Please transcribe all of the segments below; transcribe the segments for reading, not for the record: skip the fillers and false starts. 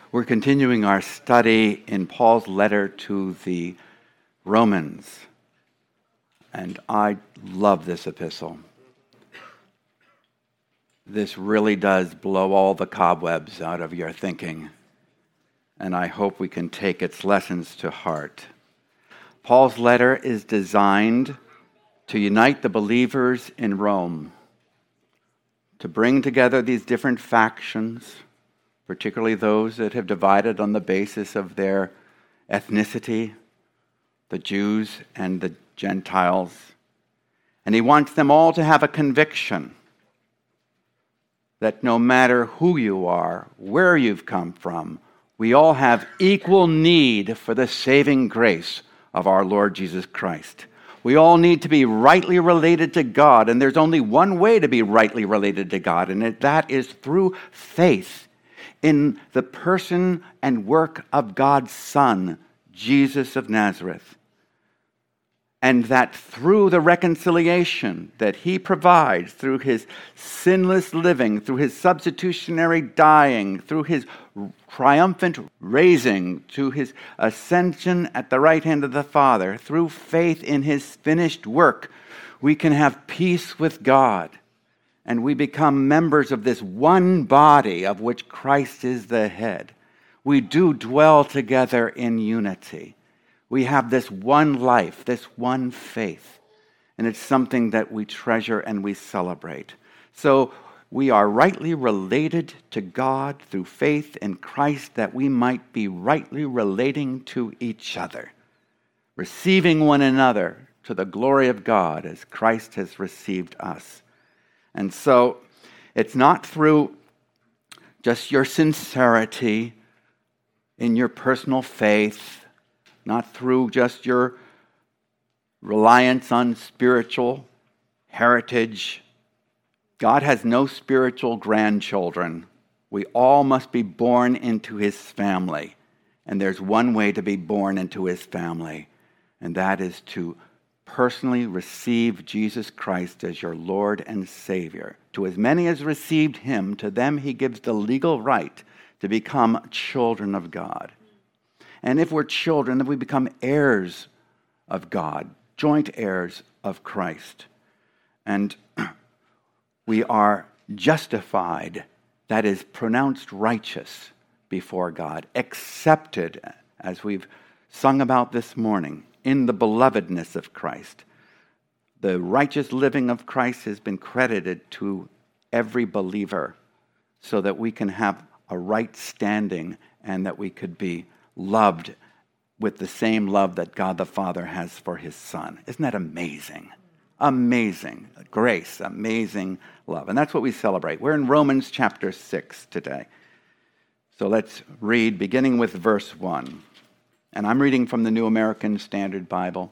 We're continuing our study in Paul's letter to the Romans, and I love this epistle. This really does blow all the cobwebs out of your thinking, and I hope we can take its lessons to heart. Paul's letter is designed to unite the believers in Rome, to bring together these different factions, particularly those that have divided on the basis of their ethnicity, the Jews and the Gentiles. And he wants them all to have a conviction that no matter who you are, where you've come from, we all have equal need for the saving grace of our Lord Jesus Christ. We all need to be rightly related to God, and there's only one way to be rightly related to God, and that is through faith in the person and work of God's Son, Jesus of Nazareth. And that through the reconciliation that he provides, through his sinless living, through his substitutionary dying, through his triumphant raising, to his ascension at the right hand of the Father, through faith in his finished work, we can have peace with God. And we become members of this one body of which Christ is the head. We do dwell together in unity. We have this one life, this one faith. And it's something that we treasure and we celebrate. So we are rightly related to God through faith in Christ, that we might be rightly relating to each other, receiving one another to the glory of God as Christ has received us. And so it's not through just your sincerity in your personal faith, not through just your reliance on spiritual heritage. God has no spiritual grandchildren. We all must be born into his family. And there's one way to be born into his family, and that is to personally receive Jesus Christ as your Lord and Savior. To as many as received him, to them he gives the legal right to become children of God. And if we're children, then we become heirs of God, joint heirs of Christ. And we are justified, that is, pronounced righteous before God, accepted, as we've sung about this morning, in the belovedness of Christ. The righteous living of Christ has been credited to every believer so that we can have a right standing and that we could be loved with the same love that God the Father has for his Son. Isn't that amazing? Amazing grace, amazing love. And that's what we celebrate. We're in Romans chapter 6 today. So let's read beginning with verse 1. And I'm reading from the New American Standard Bible.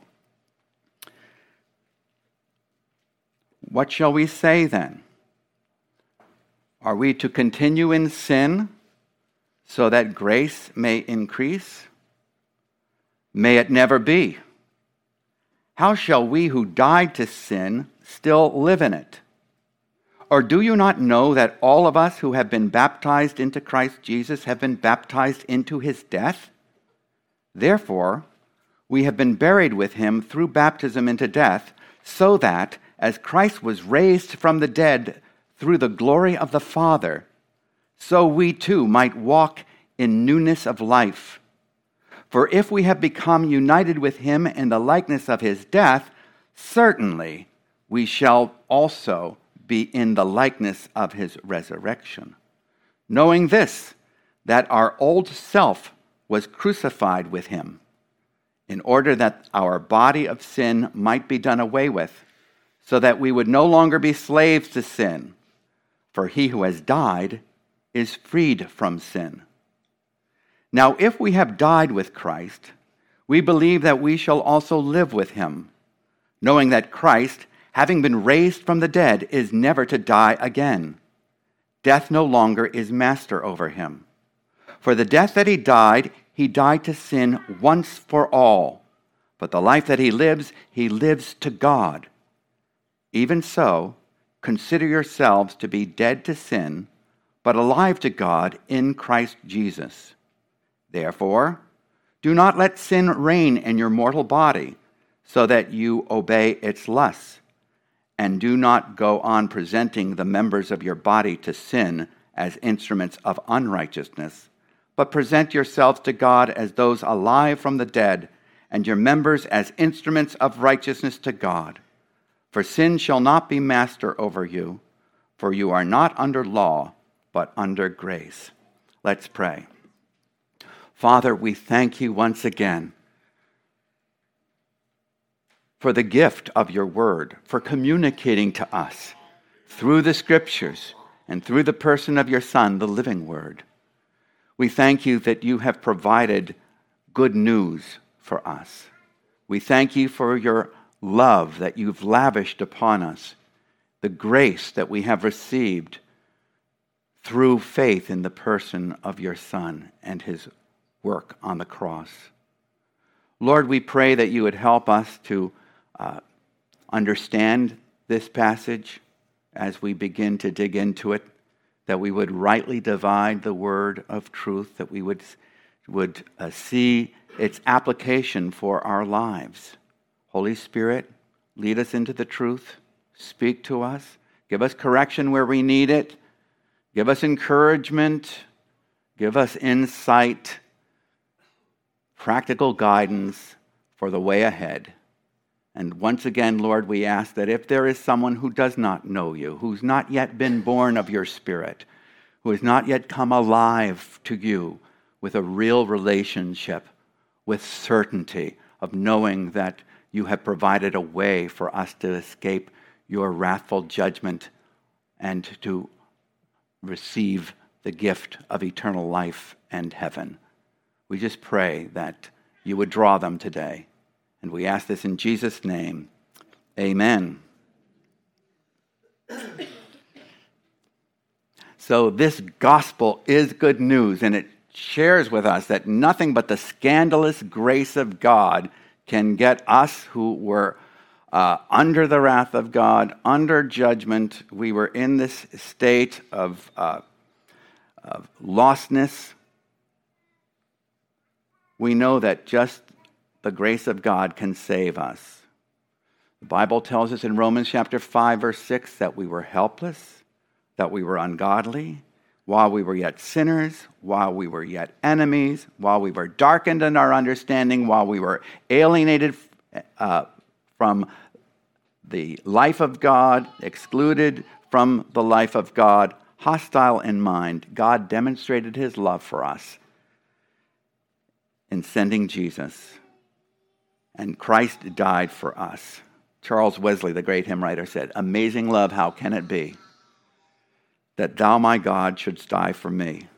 What shall we say then? Are we to continue in sin so that grace may increase? May it never be. How shall we who died to sin still live in it? Or do you not know that all of us who have been baptized into Christ Jesus have been baptized into his death? Therefore, we have been buried with him through baptism into death, so that, as Christ was raised from the dead through the glory of the Father, so we too might walk in newness of life. For if we have become united with him in the likeness of his death, certainly we shall also be in the likeness of his resurrection. Knowing this, that our old self was crucified with him, in order that our body of sin might be done away with, so that we would no longer be slaves to sin. For he who has died is freed from sin. Now, if we have died with Christ, we believe that we shall also live with him, knowing that Christ, having been raised from the dead, is never to die again. Death no longer is master over him. For the death that he died to sin once for all. But the life that he lives to God. Even so, consider yourselves to be dead to sin, but alive to God in Christ Jesus. Therefore, do not let sin reign in your mortal body, so that you obey its lusts. And do not go on presenting the members of your body to sin as instruments of unrighteousness, but present yourselves to God as those alive from the dead, and your members as instruments of righteousness to God. For sin shall not be master over you, for you are not under law, but under grace. Let's pray. Father, we thank you once again for the gift of your word, for communicating to us through the scriptures and through the person of your Son, the living word. We thank you that you have provided good news for us. We thank you for your love that you've lavished upon us, the grace that we have received through faith in the person of your Son and his work on the cross. Lord, we pray that you would help us to understand this passage as we begin to dig into it, that we would rightly divide the word of truth, that we would see its application for our lives. Holy Spirit, lead us into the truth, speak to us, give us correction where we need it, give us encouragement, give us insight, practical guidance for the way ahead. And once again, Lord, we ask that if there is someone who does not know you, who's not yet been born of your Spirit, who has not yet come alive to you with a real relationship, with certainty of knowing that you have provided a way for us to escape your wrathful judgment and to receive the gift of eternal life and heaven. We just pray that you would draw them today. And we ask this in Jesus' name. Amen. So this gospel is good news, and it shares with us that nothing but the scandalous grace of God can get us who were under the wrath of God, under judgment. We were in this state of lostness. We know that just the grace of God can save us. The Bible tells us in Romans chapter 5, verse 6, that we were helpless, that we were ungodly, while we were yet sinners, while we were yet enemies, while we were darkened in our understanding, while we were alienated from the life of God, excluded from the life of God, hostile in mind, God demonstrated his love for us in sending Jesus. And Christ died for us. Charles Wesley, the great hymn writer, said, "Amazing love, how can it be that thou, my God, shouldst die for me?"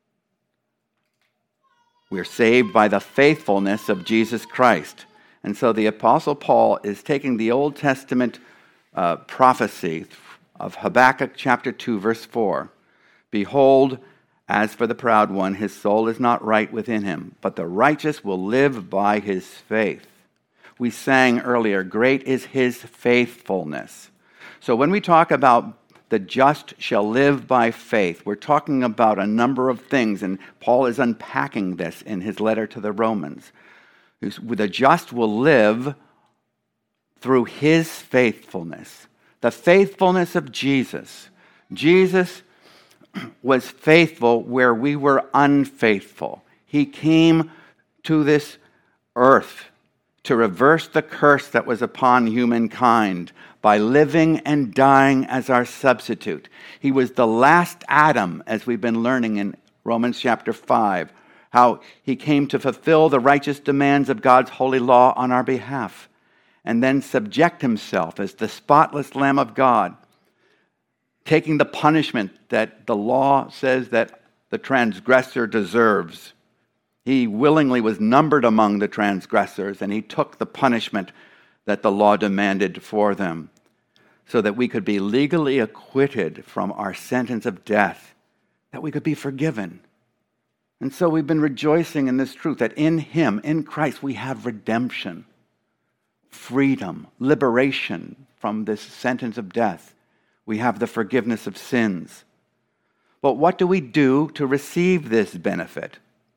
We're saved by the faithfulness of Jesus Christ. And so the Apostle Paul is taking the Old Testament prophecy of Habakkuk chapter 2, verse 4. "Behold, as for the proud one, his soul is not right within him, but the righteous will live by his faith." We sang earlier, great is his faithfulness. So when we talk about the just shall live by faith, we're talking about a number of things, and Paul is unpacking this in his letter to the Romans. The just will live through his faithfulness, the faithfulness of Jesus. Jesus was faithful where we were unfaithful. He came to this earth to reverse the curse that was upon humankind by living and dying as our substitute. He was the last Adam, as we've been learning in Romans chapter 5, how he came to fulfill the righteous demands of God's holy law on our behalf, and then subject himself as the spotless Lamb of God, taking the punishment that the law says that the transgressor deserves. He willingly was numbered among the transgressors, and he took the punishment that the law demanded for them, so that we could be legally acquitted from our sentence of death, that we could be forgiven. And so we've been rejoicing in this truth that in him, in Christ, we have redemption, freedom, liberation from this sentence of death. We have the forgiveness of sins. But what do we do to receive this benefit?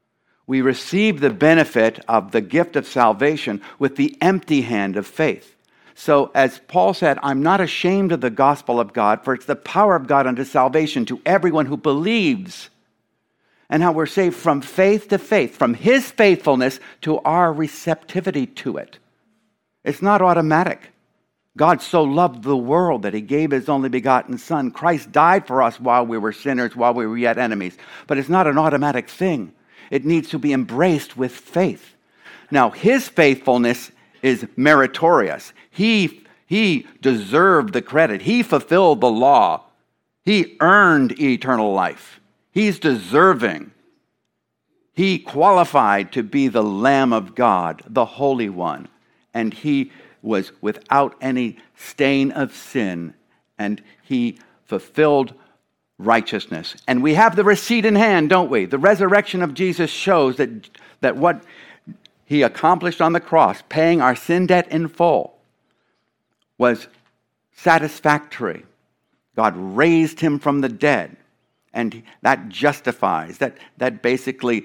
We receive the benefit of the gift of salvation with the empty hand of faith. So as Paul said, I'm not ashamed of the gospel of God, for it's the power of God unto salvation to everyone who believes. And how we're saved from faith to faith, from his faithfulness to our receptivity to it. It's not automatic. God so loved the world that he gave his only begotten Son. Christ died for us while we were sinners, while we were yet enemies. But it's not an automatic thing. It needs to be embraced with faith. Now, his faithfulness is meritorious. He deserved the credit. He fulfilled the law. He earned eternal life. He's deserving. He qualified to be the Lamb of God, the Holy One. And he was without any stain of sin. And he fulfilled righteousness. And we have the receipt in hand, don't we? The resurrection of Jesus shows that what he accomplished on the cross, paying our sin debt in full, was satisfactory. God raised him from the dead, and that justifies, that basically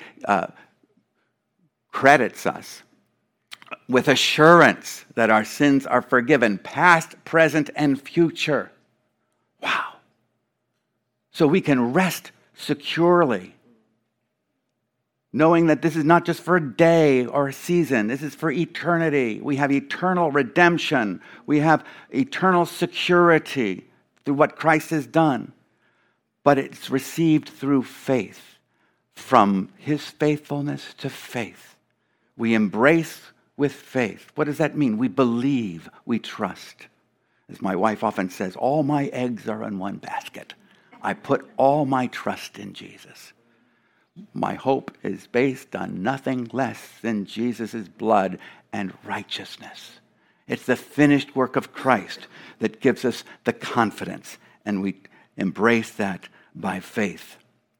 credits us with assurance that our sins are forgiven, past, present, and future. Wow. So we can rest securely, knowing that this is not just for a day or a season. This is for eternity. We have eternal redemption. We have eternal security through what Christ has done. But it's received through faith. From his faithfulness to faith. We embrace with faith. What does that mean? We believe, we trust. As my wife often says, all my eggs are in one basket. I put all my trust in Jesus. My hope is based on nothing less than Jesus' blood and righteousness. It's the finished work of Christ that gives us the confidence, and we embrace that by faith.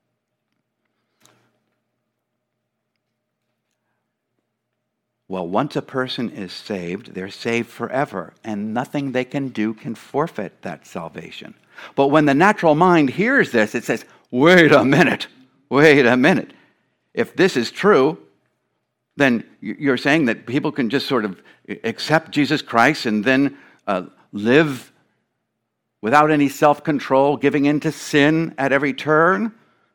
Well, once a person is saved, they're saved forever, and nothing they can do can forfeit that salvation. But when the natural mind hears this, it says, wait a minute. If this is true, then you're saying that people can just sort of accept Jesus Christ and then live without any self-control, giving in to sin at every turn?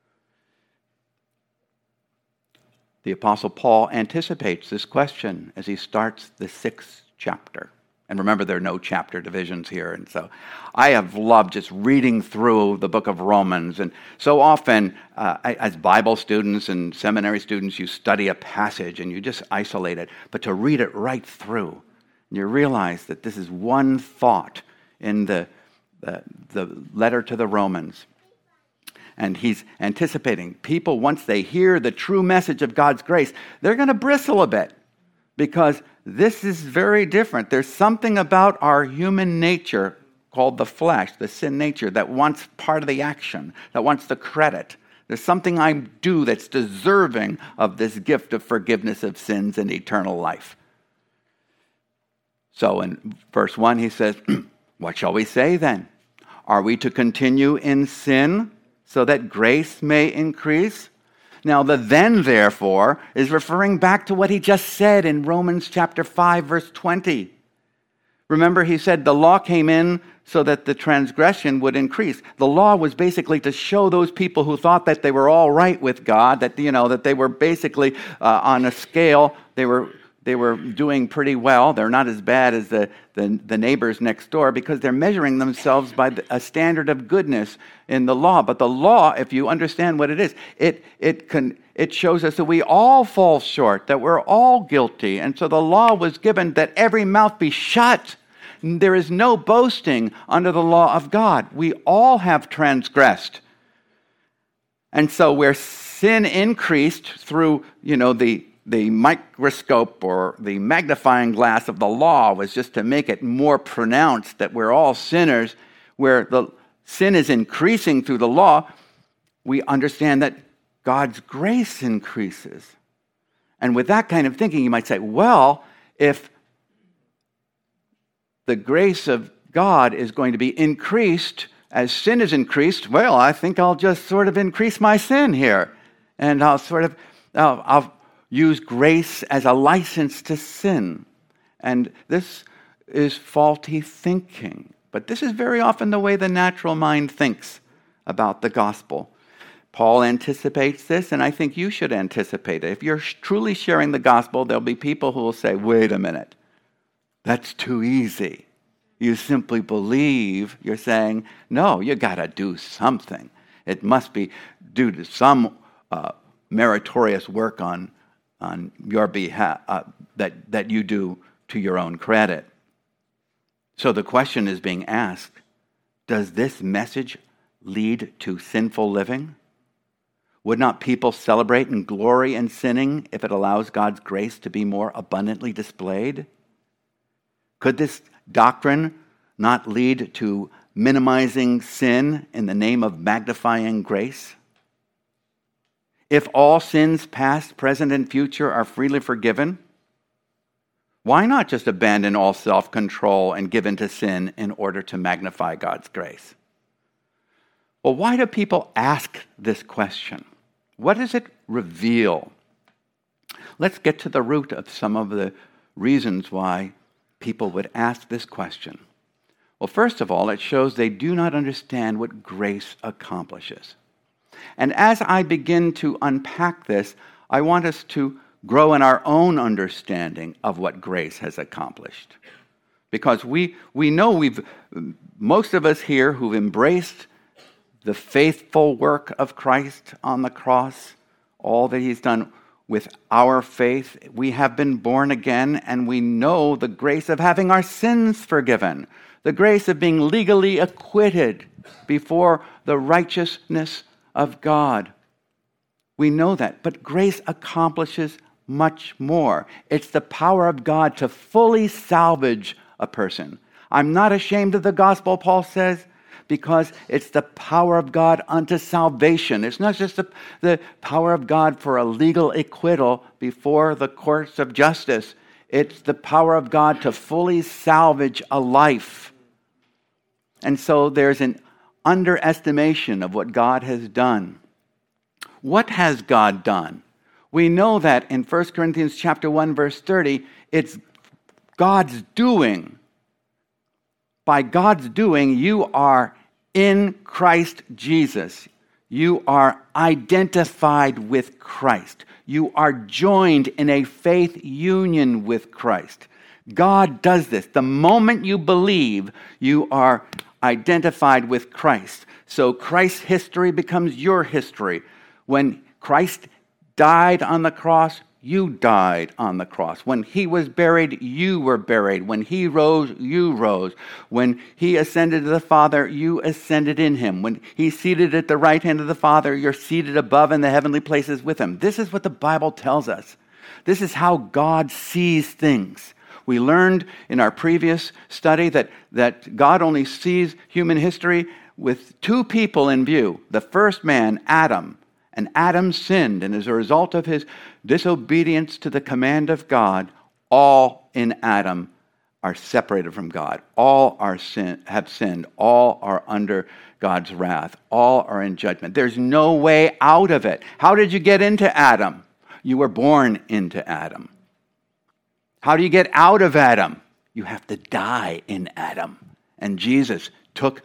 The Apostle Paul anticipates this question as he starts the 6th chapter. And remember, there are no chapter divisions here. And so I have loved just reading through the book of Romans. And so often, as Bible students and seminary students, you study a passage and you just isolate it. But to read it right through, you realize that this is one thought in the letter to the Romans. And he's anticipating people, once they hear the true message of God's grace, they're going to bristle a bit. Because this is very different. There's something about our human nature called the flesh, the sin nature, that wants part of the action, that wants the credit. There's something I do that's deserving of this gift of forgiveness of sins and eternal life. So in verse 1 he says, what shall we say then? Are we to continue in sin so that grace may increase? Now, the then, therefore, is referring back to what he just said in Romans chapter 5, verse 20. Remember, he said the law came in so that the transgression would increase. The law was basically to show those people who thought that they were all right with God, that they were basically on a scale, they were doing pretty well. They're not as bad as the neighbors next door because they're measuring themselves by a standard of goodness in the law. But the law, if you understand what it is, it shows us that we all fall short, that we're all guilty. And so the law was given that every mouth be shut. There is no boasting under the law of God. We all have transgressed. And so where sin increased through, the microscope or the magnifying glass of the law was just to make it more pronounced that we're all sinners, where the sin is increasing through the law, we understand that God's grace increases. And with that kind of thinking, you might say, well, if the grace of God is going to be increased as sin is increased, well, I think I'll just sort of increase my sin here. And I'll use grace as a license to sin. And this is faulty thinking. But this is very often the way the natural mind thinks about the gospel. Paul anticipates this, and I think you should anticipate it. If you're truly sharing the gospel, there'll be people who will say, wait a minute, that's too easy. You simply believe. You're saying, no, you got to do something. It must be due to some meritorious work on your behalf that you do to your own credit. So the question is being asked, does this message lead to sinful living? Would not people celebrate and glory in sinning if it allows God's grace to be more abundantly displayed? Could this doctrine not lead to minimizing sin in the name of magnifying grace? If all sins, past, present, and future, are freely forgiven, why not just abandon all self-control and give in to sin in order to magnify God's grace? Well, why do people ask this question? What does it reveal? Let's get to the root of some of the reasons why people would ask this question. Well, first of all, it shows they do not understand what grace accomplishes. And as I begin to unpack this, I want us to grow in our own understanding of what grace has accomplished. Because we know most of us here who've embraced the faithful work of Christ on the cross, all that he's done with our faith, we have been born again, and we know the grace of having our sins forgiven, the grace of being legally acquitted before the righteousness of God. We know that, but grace accomplishes much more. It's the power of God to fully salvage a person. I'm not ashamed of the gospel, Paul says, because it's the power of God unto salvation. It's not just the power of God for a legal acquittal before the courts of justice. It's the power of God to fully salvage a life. And so there's an underestimation of what God has done. What has God done? We know that in 1 Corinthians chapter 1, verse 30, it's God's doing. By God's doing, you are in Christ Jesus. You are identified with Christ. You are joined in a faith union with Christ. God does this. The moment you believe, you are identified with Christ. So Christ's history becomes your history. When Christ died on the cross, you died on the cross. When he was buried, you were buried. When he rose, you rose. When he ascended to the Father, you ascended in him. When he's seated at the right hand of the Father, you're seated above in the heavenly places with him. This is what the Bible tells us. This is how God sees things. We learned in our previous study that God only sees human history with two people in view. The first man, Adam. And Adam sinned, and as a result of his disobedience to the command of God, all in Adam are separated from God. All have sinned. All are under God's wrath. All are in judgment. There's no way out of it. How did you get into Adam? You were born into Adam. How do you get out of Adam? You have to die in Adam. And Jesus took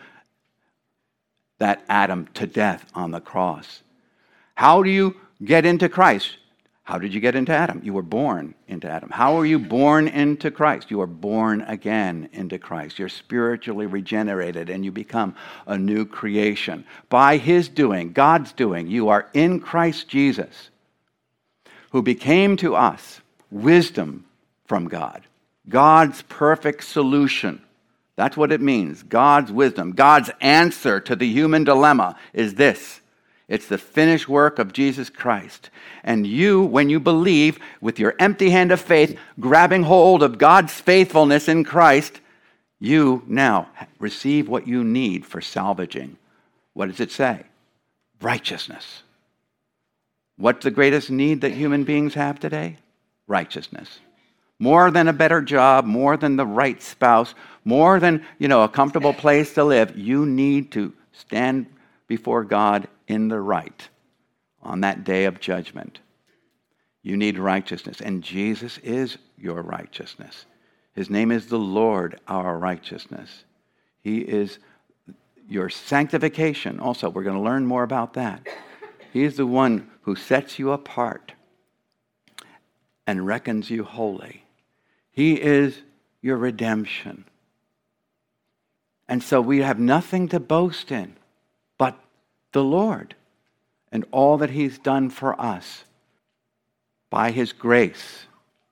that Adam to death on the cross. How do you get into Christ? How did you get into Adam? You were born into Adam. How are you born into Christ? You are born again into Christ. You're spiritually regenerated and you become a new creation. By his doing, God's doing, you are in Christ Jesus, who became to us wisdom from God. God's perfect solution. That's what it means. God's wisdom. God's answer to the human dilemma is this. It's the finished work of Jesus Christ. And you, when you believe with your empty hand of faith, grabbing hold of God's faithfulness in Christ, you now receive what you need for salvaging. What does it say? Righteousness. What's the greatest need that human beings have today? Righteousness. More than a better job, more than the right spouse, more than, a comfortable place to live. You need to stand before God in the right on that day of judgment. You need righteousness, and Jesus is your righteousness. His name is the Lord, our righteousness. He is your sanctification. Also, we're going to learn more about that. He is the one who sets you apart and reckons you holy. He is your redemption. And so we have nothing to boast in but the Lord and all that He's done for us by His grace.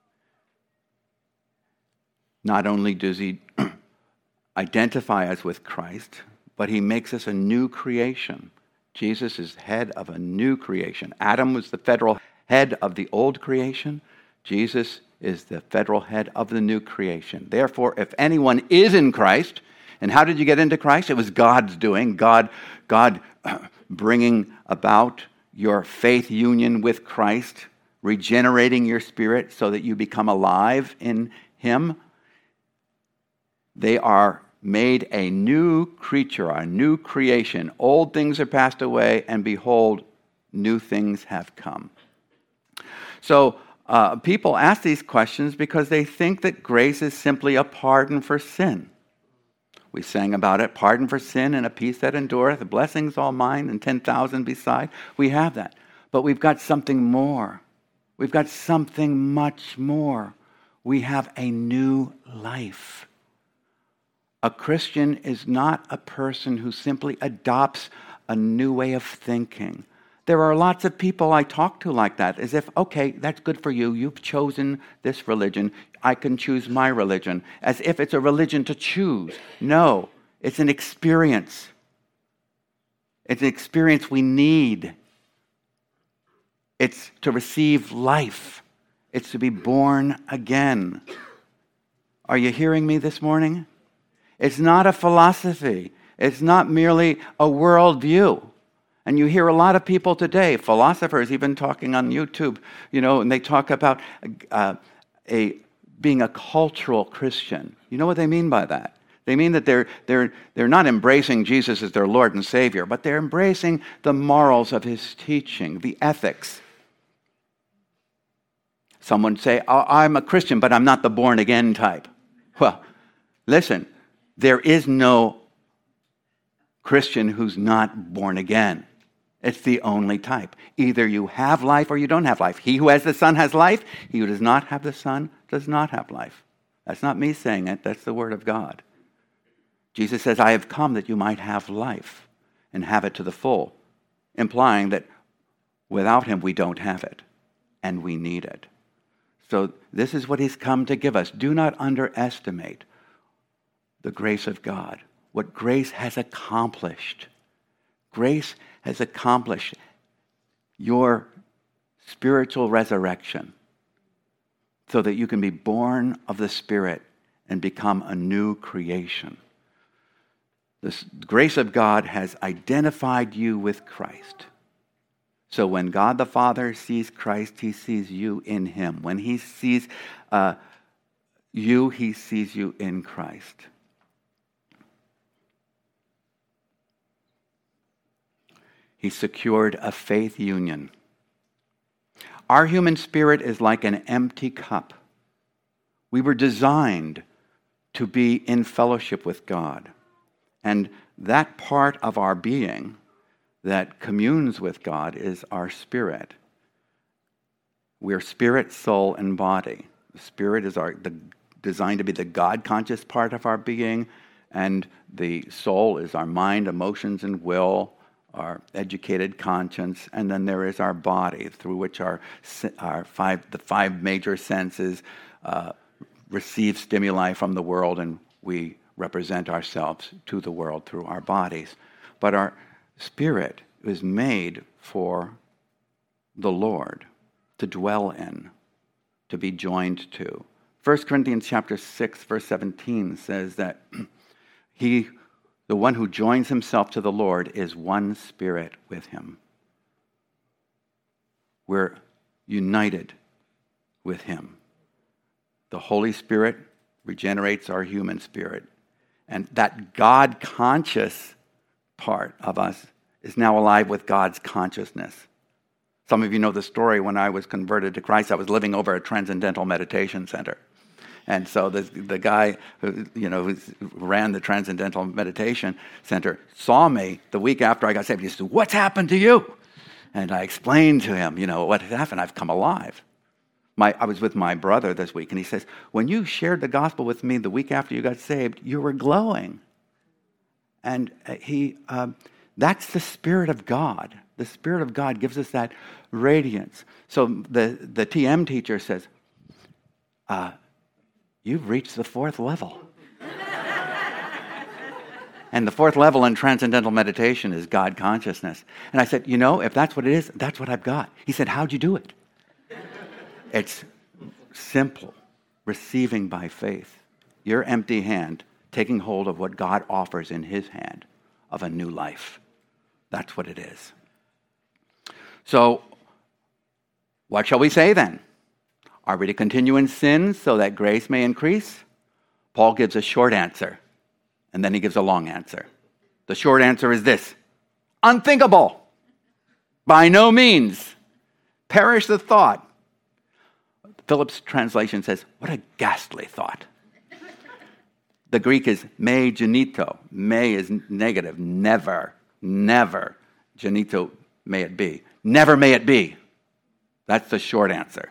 Not only does He identify us with Christ, but He makes us a new creation. Jesus is head of a new creation. Adam was the federal head of the old creation. Jesus is the federal head of the new creation. Therefore, if anyone is in Christ, and how did you get into Christ? It was God's doing. God bringing about your faith union with Christ, regenerating your spirit so that you become alive in Him. They are made a new creature, a new creation. Old things are passed away, and behold, new things have come. So people ask these questions because they think that grace is simply a pardon for sin. We sang about it, pardon for sin and a peace that endureth, the blessings all mine and 10,000 beside. We have that. But we've got something more. We've got something much more. We have a new life. A Christian is not a person who simply adopts a new way of thinking. There are lots of people I talk to like that, as if, okay, that's good for you. You've chosen this religion. I can choose my religion. As if it's a religion to choose. No, it's an experience. It's an experience we need. It's to receive life. It's to be born again. Are you hearing me this morning? It's not a philosophy. It's not merely a worldview. And you hear a lot of people today, philosophers even talking on YouTube, and they talk about being a cultural Christian. You know what they mean by that? They mean that they're not embracing Jesus as their Lord and Savior, but they're embracing the morals of His teaching, the ethics. Someone say, I'm a Christian, but I'm not the born-again type. Well, listen, there is no Christian who's not born again. It's the only type. Either you have life or you don't have life. He who has the Son has life. He who does not have the Son does not have life. That's not me saying it. That's the Word of God. Jesus says, I have come that you might have life and have it to the full, implying that without Him we don't have it and we need it. So this is what He's come to give us. Do not underestimate the grace of God, what grace has accomplished. Grace has accomplished your spiritual resurrection so that you can be born of the Spirit and become a new creation. The grace of God has identified you with Christ. So when God the Father sees Christ, He sees you in Him. When He sees you, He sees you in Christ. He secured a faith union. Our human spirit is like an empty cup. We were designed to be in fellowship with God. And that part of our being that communes with God is our spirit. We're spirit, soul, and body. The spirit is designed to be the God-conscious part of our being, and the soul is our mind, emotions, and will, our educated conscience, and then there is our body, through which the five major senses receive stimuli from the world, and we represent ourselves to the world through our bodies. But our spirit is made for the Lord to dwell in, to be joined to. 1 Corinthians chapter 6, verse 17 says that the one who joins himself to the Lord is one spirit with Him. We're united with Him. The Holy Spirit regenerates our human spirit. And that God-conscious part of us is now alive with God's consciousness. Some of you know the story. When I was converted to Christ, I was living over at Transcendental Meditation Center. And so the guy who ran the Transcendental Meditation Center saw me the week after I got saved. He said, "What's happened to you?" And I explained to him, what had happened. I've come alive. I was with my brother this week, and he says, "When you shared the gospel with me the week after you got saved, you were glowing." And that's the Spirit of God. The Spirit of God gives us that radiance. So the TM teacher says, "You've reached the 4th level." And the 4th level in transcendental meditation is God consciousness. And I said, if that's what it is, that's what I've got. He said, "How'd you do it?" It's simple, receiving by faith. Your empty hand, taking hold of what God offers in his hand of a new life. That's what it is. So, what shall we say then? Are we to continue in sin so that grace may increase? Paul gives a short answer, and then he gives a long answer. The short answer is this: unthinkable. By no means. Perish the thought. Phillips' translation says, what a ghastly thought. The Greek is me genito. Me is negative. Never, never. Genito, may it be. Never may it be. That's the short answer.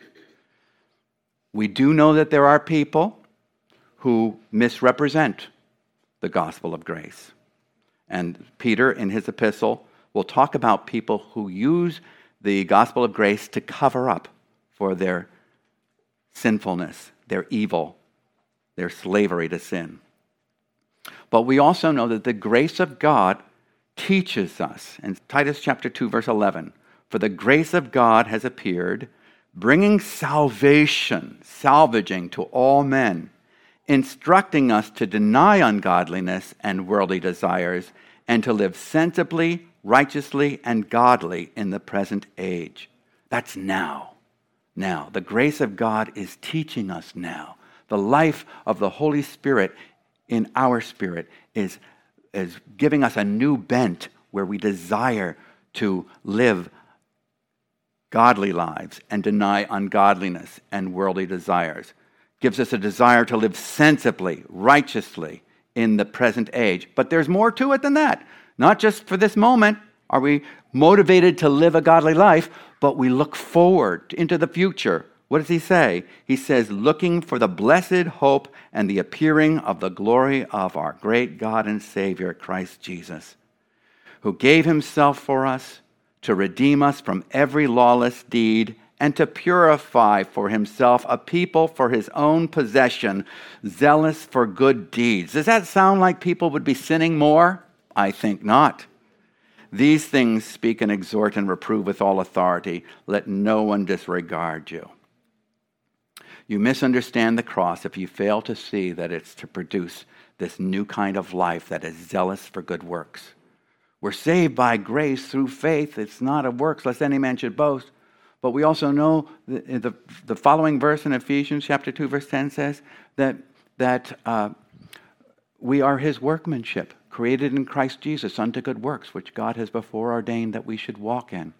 We do know that there are people who misrepresent the gospel of grace. And Peter, in his epistle, will talk about people who use the gospel of grace to cover up for their sinfulness, their evil, their slavery to sin. But we also know that the grace of God teaches us. In Titus chapter 2, verse 11, "For the grace of God has appeared, bringing salvaging to all men, instructing us to deny ungodliness and worldly desires, and to live sensibly, righteously, and godly in the present age." That's now. Now, the grace of God is teaching us now. The life of the Holy Spirit in our spirit is giving us a new bent where we desire to live godly lives and deny ungodliness and worldly desires. Gives us a desire to live sensibly, righteously in the present age. But there's more to it than that. Not just for this moment are we motivated to live a godly life, but we look forward into the future. What does he say? He says, looking for the blessed hope and the appearing of the glory of our great God and Savior, Christ Jesus, who gave himself for us to redeem us from every lawless deed and to purify for himself a people for his own possession, zealous for good deeds. Does that sound like people would be sinning more? I think not. These things speak and exhort and reprove with all authority. Let no one disregard you. You misunderstand the cross if you fail to see that it's to produce this new kind of life that is zealous for good works. We're saved by grace through faith. It's not of works, lest any man should boast. But we also know the following verse in Ephesians chapter 2, verse 10 says that we are his workmanship, created in Christ Jesus unto good works, which God has before ordained that we should walk in.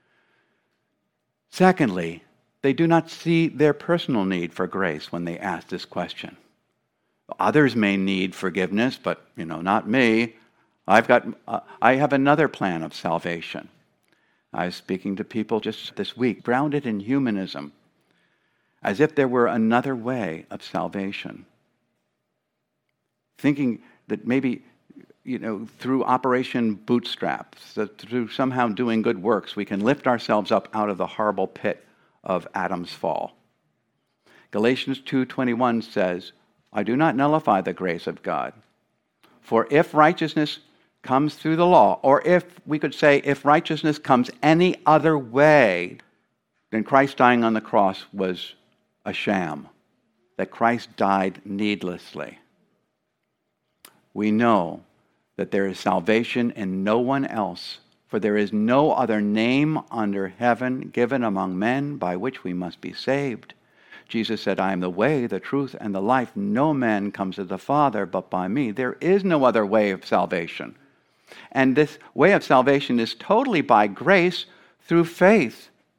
Secondly, they do not see their personal need for grace when they ask this question. Others may need forgiveness, but not me. I have another plan of salvation. I was speaking to people just this week, grounded in humanism, as if there were another way of salvation. Thinking that maybe, through Operation Bootstraps, that through somehow doing good works, we can lift ourselves up out of the horrible pit of Adam's fall. Galatians 2:21 says, I do not nullify the grace of God. For if righteousness comes through the law, or if righteousness comes any other way, then Christ dying on the cross was a sham, that Christ died needlessly. We know that there is salvation in no one else, for there is no other name under heaven given among men by which we must be saved. Jesus said, I am the way, the truth, and the life. No man comes to the Father but by me. There is no other way of salvation. And this way of salvation is totally by grace through faith.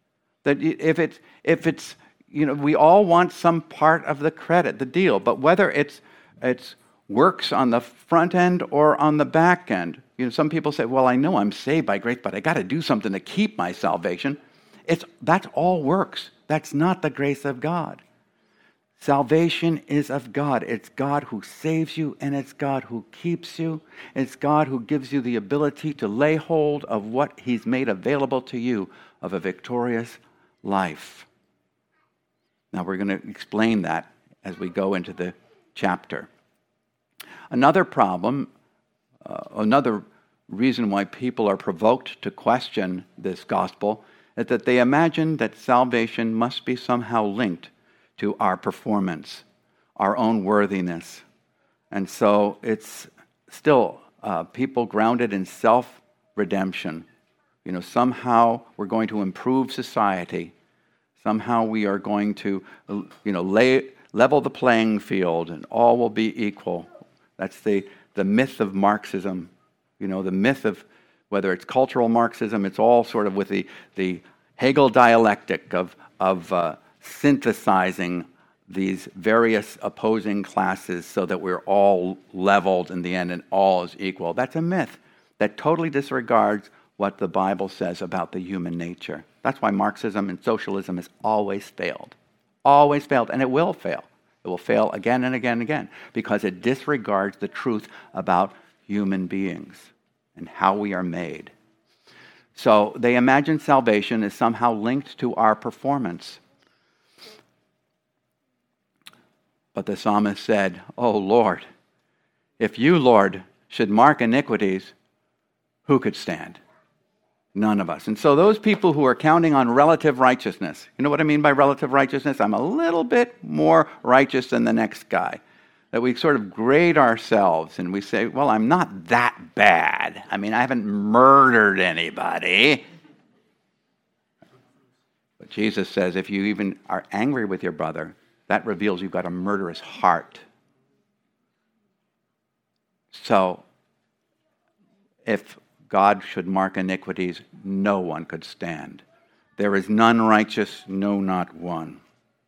That if it's we all want some part of the credit, the deal, but whether it's works on the front end or on the back end. Some people say, well, I know I'm saved by grace, but I got to do something to keep my salvation. That's all works. That's not the grace of God. Salvation is of God. It's God who saves you, and it's God who keeps you. It's God who gives you the ability to lay hold of what he's made available to you, of a victorious life. Now we're going to explain that as we go into the chapter. Another problem, another reason why people are provoked to question this gospel is that they imagine that salvation must be somehow linked to our performance, our own worthiness. And so it's still people grounded in self-redemption. Somehow we're going to improve society. Somehow we are going to, level the playing field and all will be equal. That's the myth of Marxism. The myth of, whether it's cultural Marxism, it's all sort of with the Hegel dialectic of synthesizing these various opposing classes so that we're all leveled in the end and all is equal. That's a myth that totally disregards what the Bible says about the human nature. That's why Marxism and socialism has always failed. Always failed, and it will fail. It will fail again and again and again because it disregards the truth about human beings and how we are made. So they imagine salvation is somehow linked to our performance. But the psalmist said, "Oh Lord, if you, Lord, should mark iniquities, who could stand?" None of us. And so those people who are counting on relative righteousness, you know what I mean by relative righteousness? I'm a little bit more righteous than the next guy. That we sort of grade ourselves and we say, well, I'm not that bad. I mean, I haven't murdered anybody. But Jesus says if you even are angry with your brother, that reveals you've got a murderous heart. So, if God should mark iniquities, no one could stand. There is none righteous, no, not one.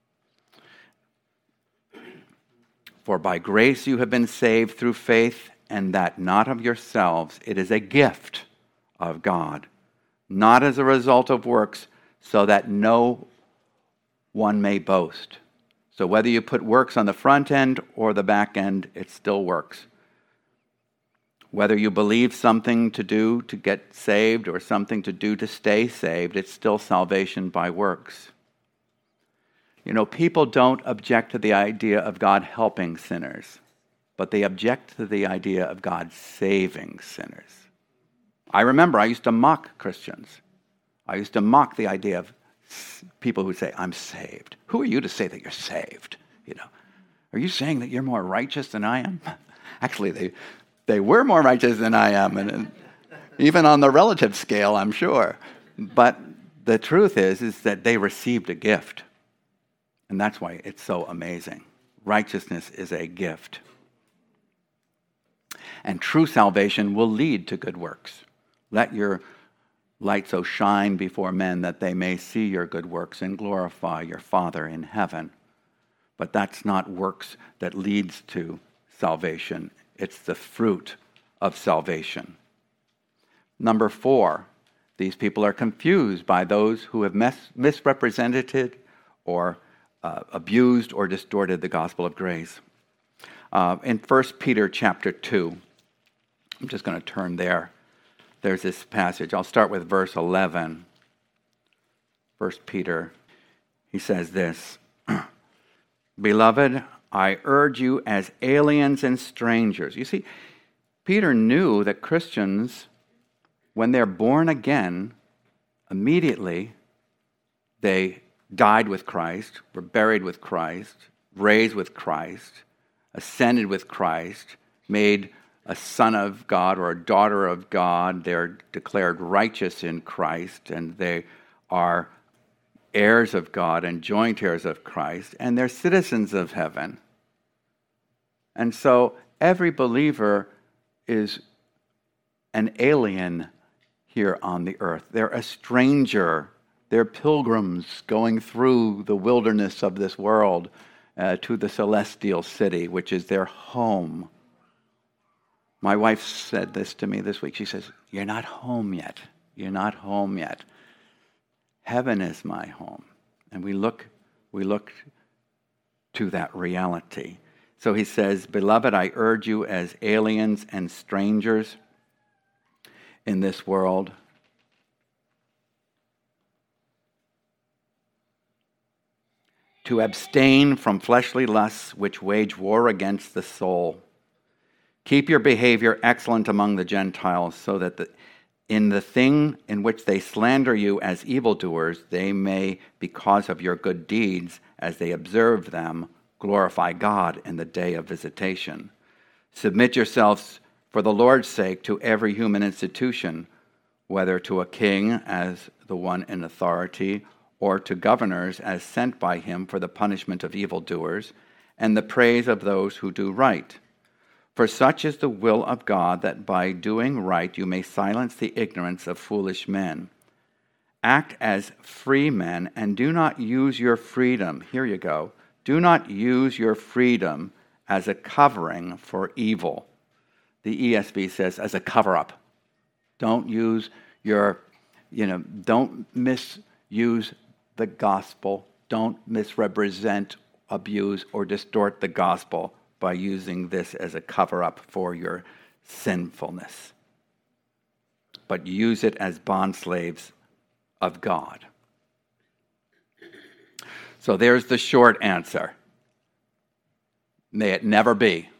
For by grace you have been saved through faith, and that not of yourselves. It is a gift of God, not as a result of works, so that no one may boast. So whether you put works on the front end or the back end, it still works. Whether you believe something to do to get saved or something to do to stay saved, it's still salvation by works. People don't object to the idea of God helping sinners, but they object to the idea of God saving sinners. I remember I used to mock Christians. I used to mock the idea of people who say, I'm saved. Who are you to say that you're saved? Are you saying that you're more righteous than I am? Actually, they were more righteous than I am, and even on the relative scale, I'm sure. But the truth is that they received a gift. And that's why it's so amazing. Righteousness is a gift. And true salvation will lead to good works. Let your light so shine before men that they may see your good works and glorify your Father in heaven. But that's not works that leads to salvation. It's the fruit of salvation. Number 4, these people are confused by those who have misrepresented or abused or distorted the gospel of grace. In 1 Peter chapter 2, I'm just going to turn there. There's this passage. I'll start with verse 11. 1 Peter, he says this, Beloved, I urge you as aliens and strangers. You see, Peter knew that Christians, when they're born again, immediately they died with Christ, were buried with Christ, raised with Christ, ascended with Christ, made a son of God or a daughter of God. They're declared righteous in Christ, and they are heirs of God and joint heirs of Christ, and they're citizens of heaven. And so every believer is an alien here on the earth. They're a stranger They're pilgrims going through the wilderness of this world to the celestial city, which is their home. My wife said this to me this week. She says, "You're not home yet. You're not home yet. Heaven is my home." And we look to that reality. So he says, "Beloved, I urge you as aliens and strangers in this world, to abstain from fleshly lusts which wage war against the soul. Keep your behavior excellent among the Gentiles, so that in the thing in which they slander you as evildoers, they may, because of your good deeds, as they observe them, glorify God in the day of visitation. Submit yourselves for the Lord's sake to every human institution, whether to a king as the one in authority, or to governors as sent by him for the punishment of evildoers, and the praise of those who do right. For such is the will of God, that by doing right you may silence the ignorance of foolish men. Act as free men, and do not use your freedom," here you go, "do not use your freedom as a covering for evil." The ESV says as a cover-up. Don't use don't misuse the gospel. Don't misrepresent, abuse, or distort the gospel by using this as a cover-up for your sinfulness. But use it as bondslaves of God. So there's the short answer. May it never be.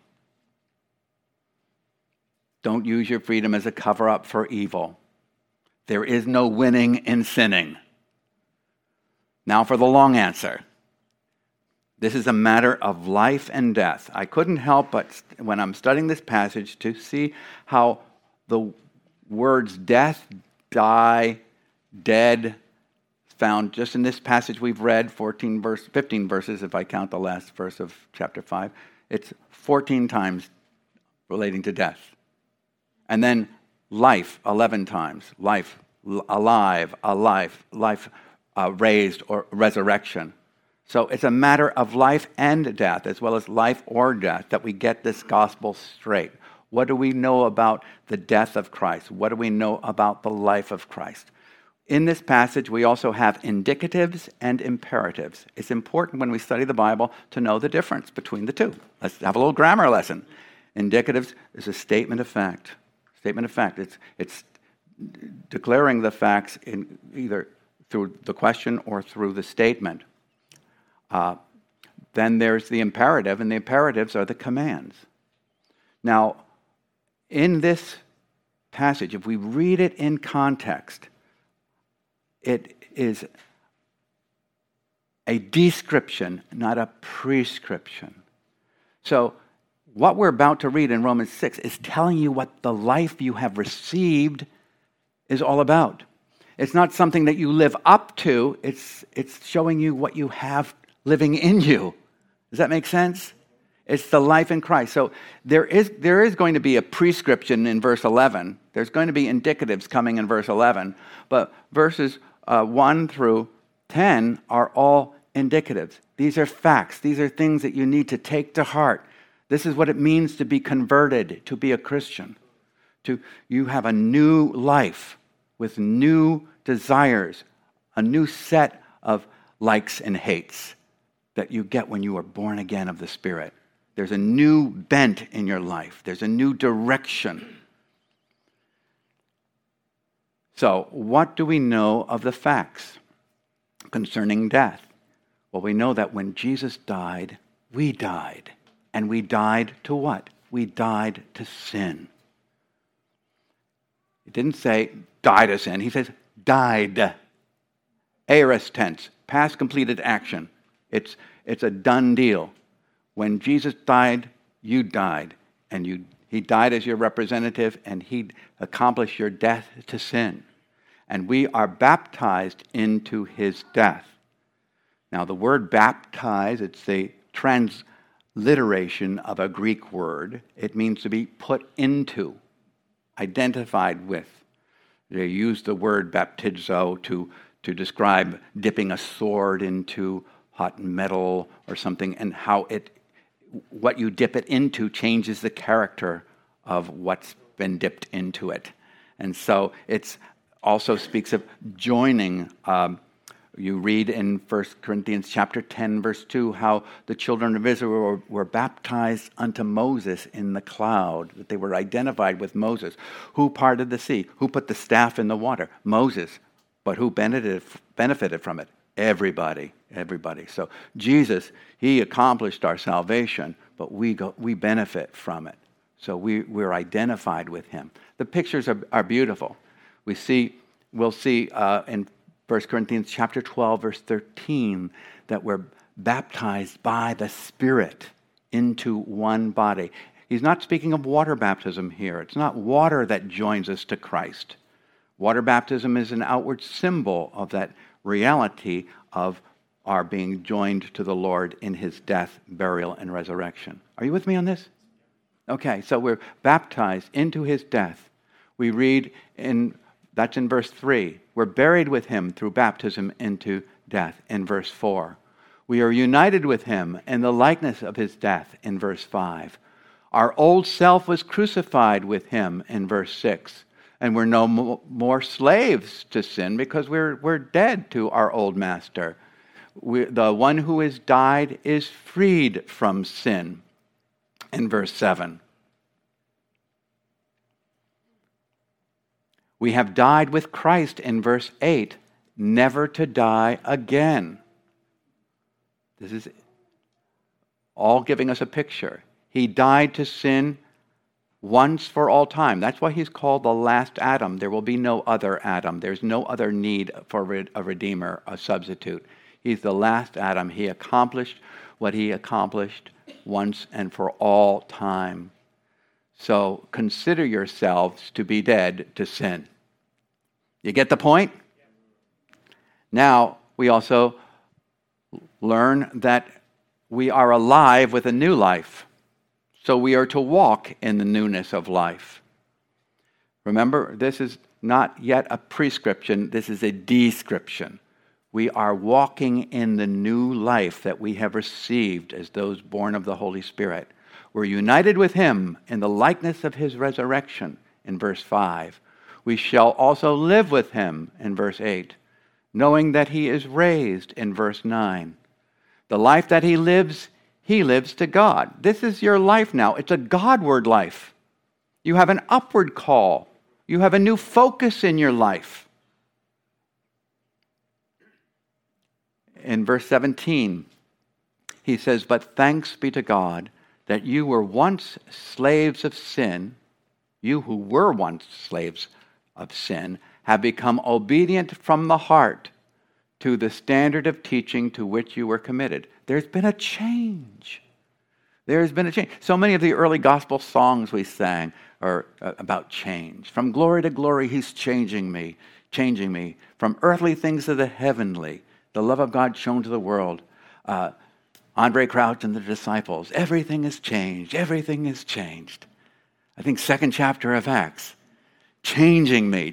Don't use your freedom as a cover-up for evil. There is no winning in sinning. Now for the long answer. This is a matter of life and death. I couldn't help but, when I'm studying this passage, to see how the words death, die, dead, found just in this passage we've read, 15 verses if I count the last verse of chapter 5. It's 14 times relating to death. And then life, 11 times. Life, alive, life raised or resurrection. So it's a matter of life and death, as well as life or death, that we get this gospel straight. What do we know about the death of Christ? What do we know about the life of Christ? In this passage, we also have indicatives and imperatives. It's important when we study the Bible to know the difference between the two. Let's have a little grammar lesson. Indicatives is a statement of fact. Statement of fact. It's declaring the facts in either through the question or through the statement. Then there's the imperative, and the imperatives are the commands. Now, in this passage, if we read it in context, it is a description, not a prescription. So, what we're about to read in Romans 6 is telling you what the life you have received is all about. It's not something that you live up to, it's showing you what you have living in you. Does that make sense? It's the life in Christ. So there is going to be a prescription in verse 11. There's going to be indicatives coming in verse 11. But verses 1 through 10 are all indicatives. These are facts. These are things that you need to take to heart. This is what it means to be converted, to be a Christian. You have a new life with new desires, a new set of likes and hates that you get when you are born again of the Spirit. There's a new bent in your life. There's a new direction. So, what do we know of the facts concerning death? Well, we know that when Jesus died, we died. And we died to what? We died to sin. It didn't say die to sin. He says died. Aorist tense, past completed action. It's a done deal. When Jesus died, you died. And he died as your representative, and he accomplished your death to sin. And we are baptized into his death. Now, the word baptize, it's the transliteration of a Greek word. It means to be put into, identified with. They use the word baptizo to describe dipping a sword into hot metal or something, and how what you dip it into changes the character of what's been dipped into it. And so it also speaks of joining. You read in 1 Corinthians chapter 10, verse 2, how the children of Israel were baptized unto Moses in the cloud, that they were identified with Moses. Who parted the sea? Who put the staff in the water? Moses. But who benefited from it? Everybody. So Jesus, he accomplished our salvation, but we benefit from it. So we're identified with him. The pictures are beautiful. We'll see in 1 Corinthians chapter 12, verse 13, that we're baptized by the Spirit into one body. He's not speaking of water baptism here. It's not water that joins us to Christ. Water baptism is an outward symbol of that reality of our being joined to the Lord in his death, burial, and resurrection. Are you with me on this? Okay, so we're baptized into his death. We read that's in verse 3. We're buried with him through baptism into death in verse 4. We are united with him in the likeness of his death in verse 5. Our old self was crucified with him in verse 6. And we're no more slaves to sin because we're dead to our old master. The one who has died is freed from sin in verse 7. We have died with Christ in verse 8, never to die again. This is all giving us a picture. He died to sin once for all time. That's why he's called the last Adam. There will be no other Adam. There's no other need for a redeemer, a substitute. He's the last Adam. He accomplished what he accomplished once and for all time. So consider yourselves to be dead to sin. You get the point? Now, we also learn that we are alive with a new life. So we are to walk in the newness of life. Remember, this is not yet a prescription, this is a description. We are walking in the new life that we have received as those born of the Holy Spirit. We're united with him in the likeness of his resurrection in verse 5. We shall also live with him in verse 8, knowing that he is raised in verse 9. The life that he lives to God. This is your life now. It's a Godward life. You have an upward call. You have a new focus in your life. In verse 17, he says, "But thanks be to God that you were once slaves of sin, you who were once slaves of sin, have become obedient from the heart to the standard of teaching to which you were committed." There's been a change. There's been a change. So many of the early gospel songs we sang are about change. From glory to glory, he's changing me. From earthly things to the heavenly. The love of God shown to the world. Andre Crouch and the disciples. Everything has changed. Everything has changed. I think second chapter of Acts. Changing me.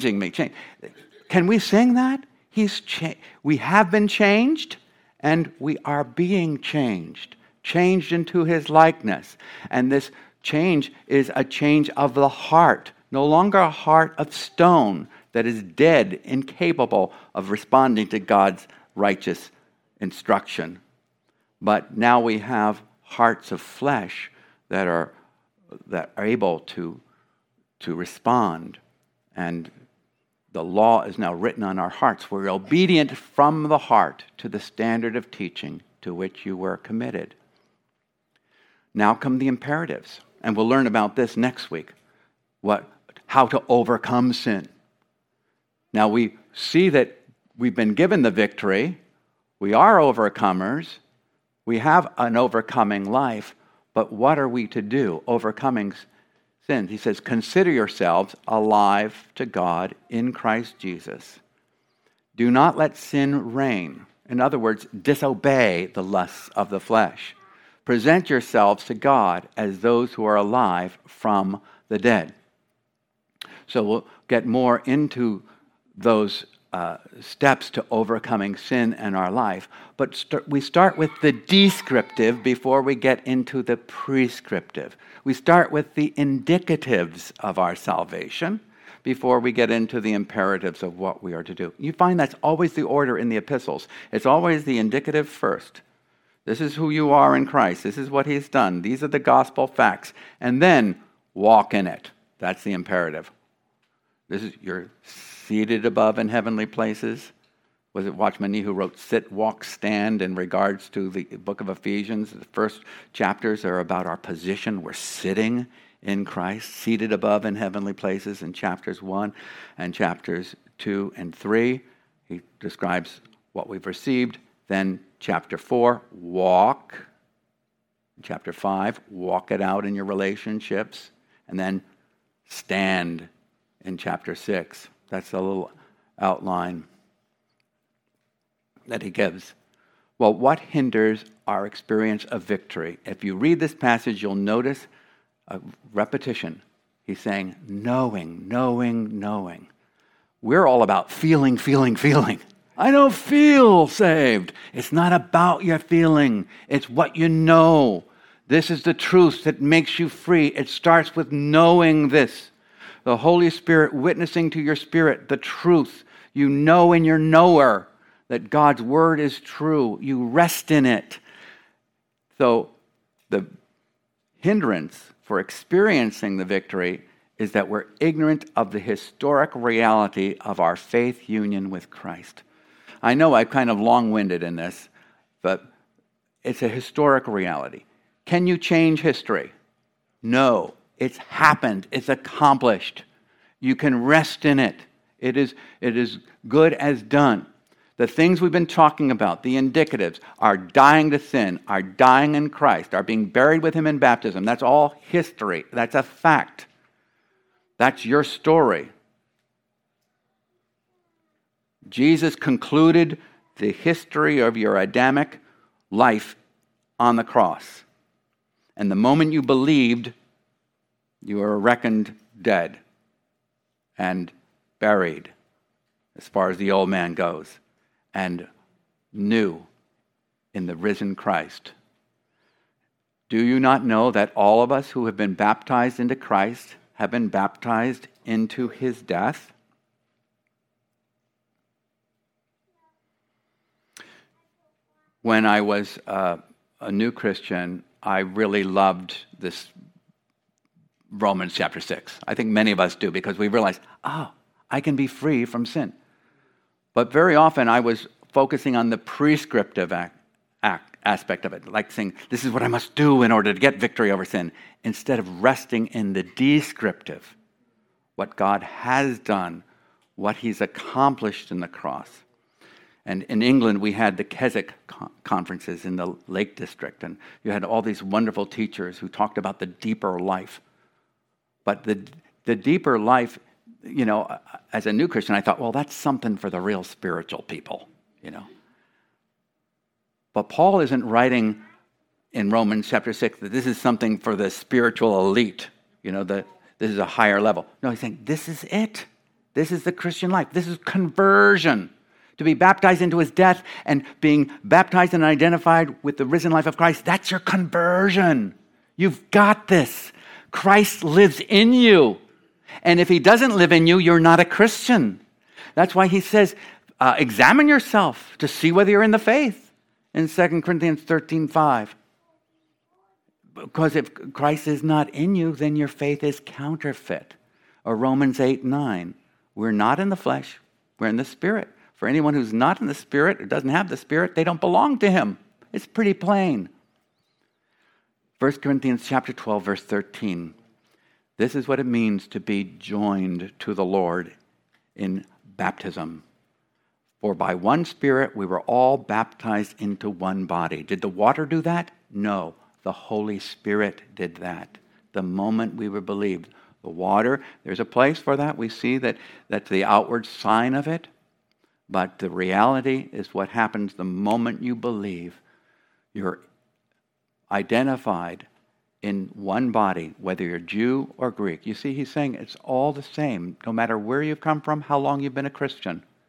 Can we sing that? We have been changed, and we are being changed into his likeness. And this change is a change of the heart, no longer a heart of stone that is dead, incapable of responding to God's righteous instruction. But now we have hearts of flesh that are able to respond. And the law is now written on our hearts. We're obedient from the heart to the standard of teaching to which you were committed. Now come the imperatives. And we'll learn about this next week. How to overcome sin. Now we see that we've been given the victory. We are overcomers. We have an overcoming life. But what are we to do? Overcoming sins. He says, consider yourselves alive to God in Christ Jesus. Do not let sin reign. In other words, disobey the lusts of the flesh. Present yourselves to God as those who are alive from the dead. So we'll get more into those steps to overcoming sin in our life, but we start with the descriptive before we get into the prescriptive. We start with the indicatives of our salvation before we get into the imperatives of what we are to do. You find that's always the order in the epistles. It's always the indicative first. This is who you are in Christ. This is what he's done. These are the gospel facts. And then walk in it. That's the imperative. You're seated above in heavenly places. Was it Watchman Nee who wrote sit, walk, stand in regards to the book of Ephesians? The first chapters are about our position. We're sitting in Christ, seated above in heavenly places in chapters 1 and chapters 2 and 3. He describes what we've received. Then chapter 4, walk. Chapter 5, walk it out in your relationships. And then stand in chapter 6. That's a little outline that he gives. Well, what hinders our experience of victory? If you read this passage, you'll notice a repetition. He's saying, knowing, knowing, knowing. We're all about feeling, feeling, feeling. I don't feel saved. It's not about your feeling. It's what you know. This is the truth that makes you free. It starts with knowing this. The Holy Spirit witnessing to your spirit the truth. You know in your knower that God's word is true. You rest in it. So the hindrance for experiencing the victory is that we're ignorant of the historic reality of our faith union with Christ. I know I'm kind of long-winded in this, but it's a historic reality. Can you change history? No. It's happened. It's accomplished. You can rest in it. It is good as done. The things we've been talking about, the indicatives, are dying to sin, are dying in Christ, are being buried with him in baptism. That's all history. That's a fact. That's your story. Jesus concluded the history of your Adamic life on the cross. And the moment you believed, you were reckoned dead and buried, as far as the old man goes, and new in the risen Christ. Do you not know that all of us who have been baptized into Christ have been baptized into his death? When I was a new Christian, I really loved this Romans chapter 6. I think many of us do, because we realize, I can be free from sin. But very often I was focusing on the prescriptive aspect of it, like saying, this is what I must do in order to get victory over sin, instead of resting in the descriptive, what God has done, what he's accomplished in the cross. And in England, we had the Keswick conferences in the Lake District, and you had all these wonderful teachers who talked about the deeper life. But the deeper life, as a new Christian, I thought, well, that's something for the real spiritual people, But Paul isn't writing in Romans chapter 6 that this is something for the spiritual elite, that this is a higher level. No, he's saying this is it. This is the Christian life. This is conversion. To be baptized into his death and being baptized and identified with the risen life of Christ, that's your conversion. You've got this. Christ lives in you. And if he doesn't live in you, you're not a Christian. That's why he says, examine yourself to see whether you're in the faith in 2 Corinthians 13:5. Because if Christ is not in you, then your faith is counterfeit. Or Romans 8:9. We're not in the flesh, we're in the Spirit. For anyone who's not in the Spirit or doesn't have the Spirit, they don't belong to him. It's pretty plain. 1 Corinthians chapter 12, verse 13. This is what it means to be joined to the Lord in baptism. For by one Spirit we were all baptized into one body. Did the water do that? No. The Holy Spirit did that. The moment we were believed. The water, there's a place for that. We see that that's the outward sign of it. But the reality is what happens the moment you believe. You're identified in one body, whether you're Jew or Greek. You see, he's saying it's all the same, no matter where you've come from, how long you've been a Christian.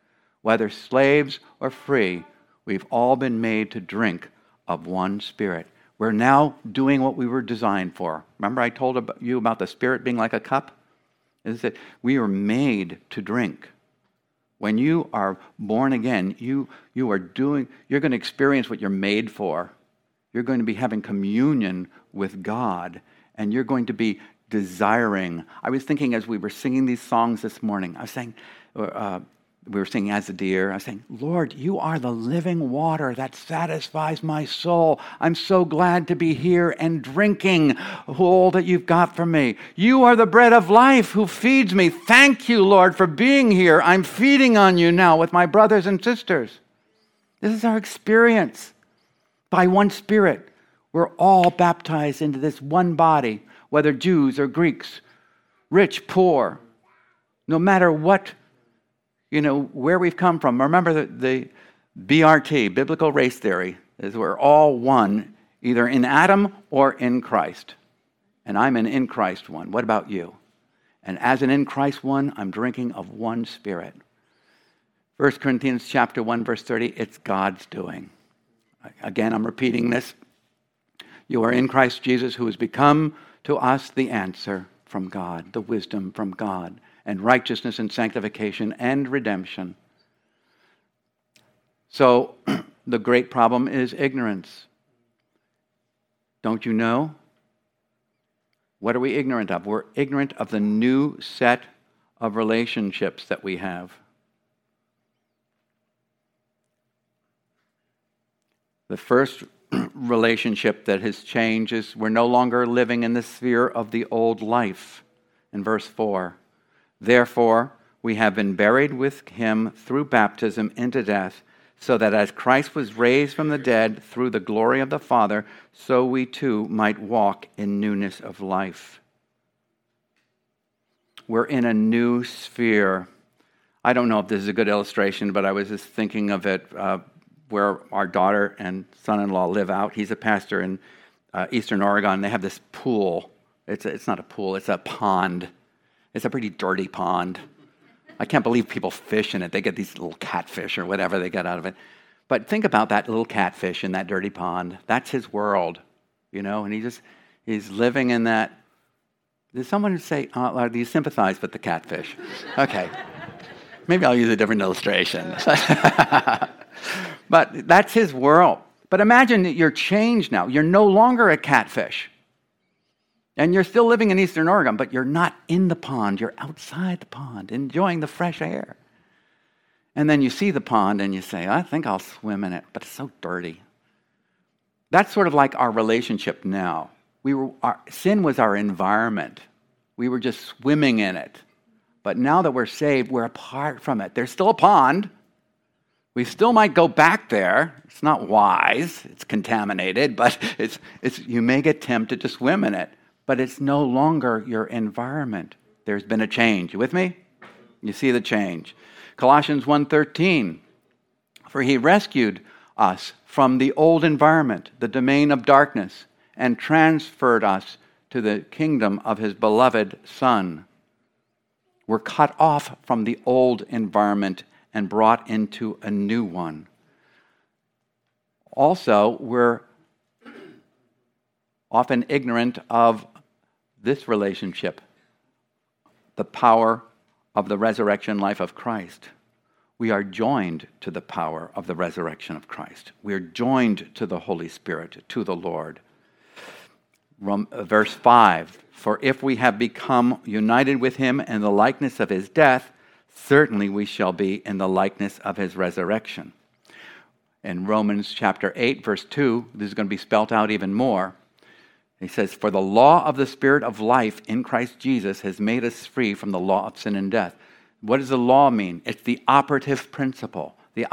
whether slaves or free, we've all been made to drink of one Spirit. We're now doing what we were designed for. Remember I told you about the Spirit being like a cup? Is that we are made to drink. When you are born again, you're going to experience what you're made for. You're going to be having communion with God, and you're going to be desiring. I was thinking as we were singing these songs this morning, I was saying, we were singing As a Deer, I was saying, Lord, you are the living water that satisfies my soul. I'm so glad to be here and drinking all that you've got for me. You are the bread of life who feeds me. Thank you, Lord, for being here. I'm feeding on you now with my brothers and sisters. This is our experience. By one Spirit, we're all baptized into this one body, whether Jews or Greeks, rich, poor, no matter what, where we've come from. Remember the BRT, biblical race theory, is we're all one, either in Adam or in Christ. And I'm an in Christ one. What about you? And as an in Christ one, I'm drinking of one Spirit. 1 Corinthians chapter 1, verse 30, it's God's doing. Again, I'm repeating this. You are in Christ Jesus, who has become to us the answer from God, the wisdom from God, and righteousness and sanctification and redemption. So the great problem is ignorance. Don't you know? What are we ignorant of? We're ignorant of the new set of relationships that we have. The first relationship that has changed is we're no longer living in the sphere of the old life. In verse 4, therefore, we have been buried with him through baptism into death, so that as Christ was raised from the dead through the glory of the Father, so we too might walk in newness of life. We're in a new sphere. I don't know if this is a good illustration, but I was just thinking of it where our daughter and son-in-law live out. He's a pastor in Eastern Oregon. They have this pool. It's not a pool, it's a pond. It's a pretty dirty pond. I can't believe people fish in it. They get these little catfish or whatever they get out of it. But think about that little catfish in that dirty pond. That's his world, and he's living in that. Did someone say, do you sympathize with the catfish? Okay. Maybe I'll use a different illustration. But that's his world. But imagine that you're changed now. You're no longer a catfish. And you're still living in Eastern Oregon, but you're not in the pond. You're outside the pond, enjoying the fresh air. And then you see the pond and you say, I think I'll swim in it, but it's so dirty. That's sort of like our relationship now. Sin was our environment. We were just swimming in it. But now that we're saved, we're apart from it. There's still a pond. We still might go back there. It's not wise. It's contaminated, but you may get tempted to swim in it. But it's no longer your environment. There's been a change. You with me? You see the change. Colossians 1:13, for he rescued us from the old environment, the domain of darkness, and transferred us to the kingdom of his beloved Son. We're cut off from the old environment and brought into a new one. Also, we're often ignorant of this relationship, the power of the resurrection life of Christ. We are joined to the power of the resurrection of Christ. We are joined to the Holy Spirit, to the Lord. Verse 5, for if we have become united with him in the likeness of his death, certainly we shall be in the likeness of his resurrection. In Romans chapter 8, verse 2, this is going to be spelt out even more. He says, for the law of the Spirit of life in Christ Jesus has made us free from the law of sin and death. What does the law mean? It's the operative principle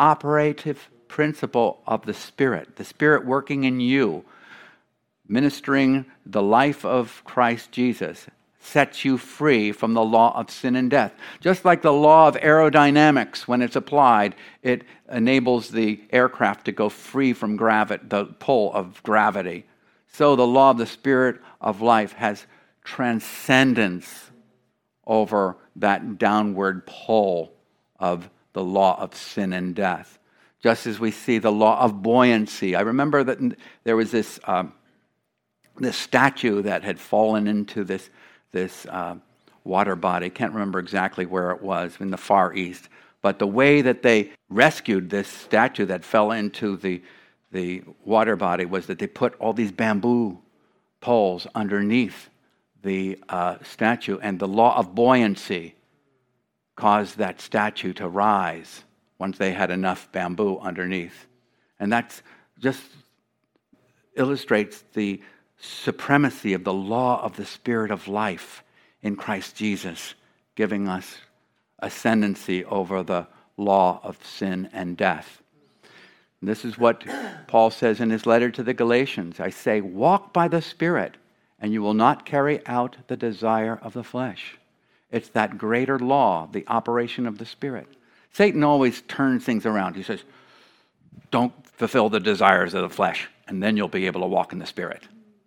of the Spirit working in you, ministering the life of Christ Jesus, sets you free from the law of sin and death. Just like the law of aerodynamics, when it's applied, it enables the aircraft to go free from the pull of gravity. So the law of the Spirit of life has transcendence over that downward pull of the law of sin and death. Just as we see the law of buoyancy. I remember that there was this statue that had fallen into this water body. Can't remember exactly where it was, in the Far East. But the way that they rescued this statue that fell into the water body was that they put all these bamboo poles underneath the statue, and the law of buoyancy caused that statue to rise once they had enough bamboo underneath. And that just illustrates the supremacy of the law of the Spirit of life in Christ Jesus, giving us ascendancy over the law of sin and death. And this is what Paul says in his letter to the Galatians. I say, walk by the Spirit, and you will not carry out the desire of the flesh. It's that greater law, the operation of the Spirit. Satan always turns things around. He says, don't fulfill the desires of the flesh, and then you'll be able to walk in the Spirit.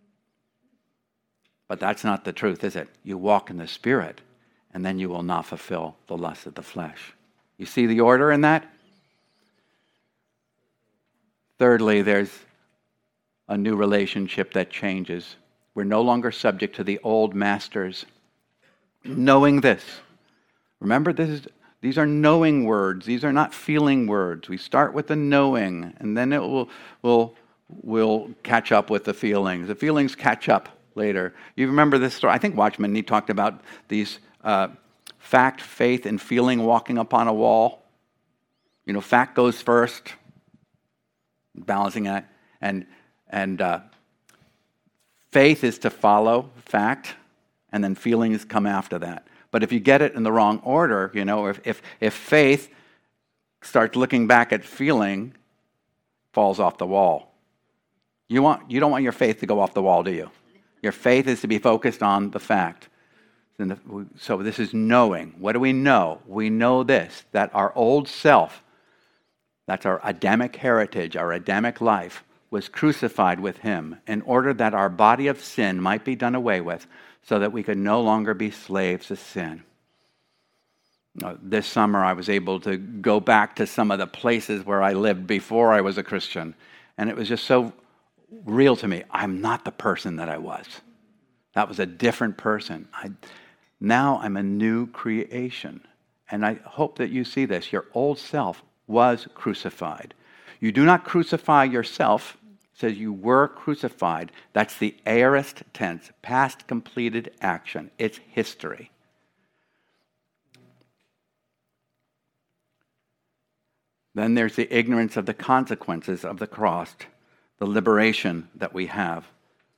But that's not the truth, is it? You walk in the Spirit, and then you will not fulfill the lust of the flesh. You see the order in that? Thirdly, there's a new relationship that changes. We're no longer subject to the old masters. Knowing this. Remember, these are knowing words. These are not feeling words. We start with the knowing, and then it will catch up with the feelings. The feelings catch up later. You remember this story? I think Watchman Nee talked about these fact, faith, and feeling walking upon a wall. You know, fact goes first, balancing it, and faith is to follow fact, and then feelings come after that. But if you get it in the wrong order, you know, if faith starts looking back at feeling, falls off the wall. You don't want your faith to go off the wall, do you? Your faith is to be focused on the fact. So this is knowing. What do we know? We know this, that our old self, that's our Adamic heritage, our Adamic life, was crucified with him in order that our body of sin might be done away with, so that we could no longer be slaves to sin. This summer, I was able to go back to some of the places where I lived before I was a Christian, and it was just so real to me. I'm not the person that I was. That was a different person. Now I'm a new creation, and I hope that you see this. Your old self was crucified. You do not crucify yourself. It says you were crucified. That's the aorist tense, past completed action. It's history. Then there's the ignorance of the consequences of the cross, the liberation that we have.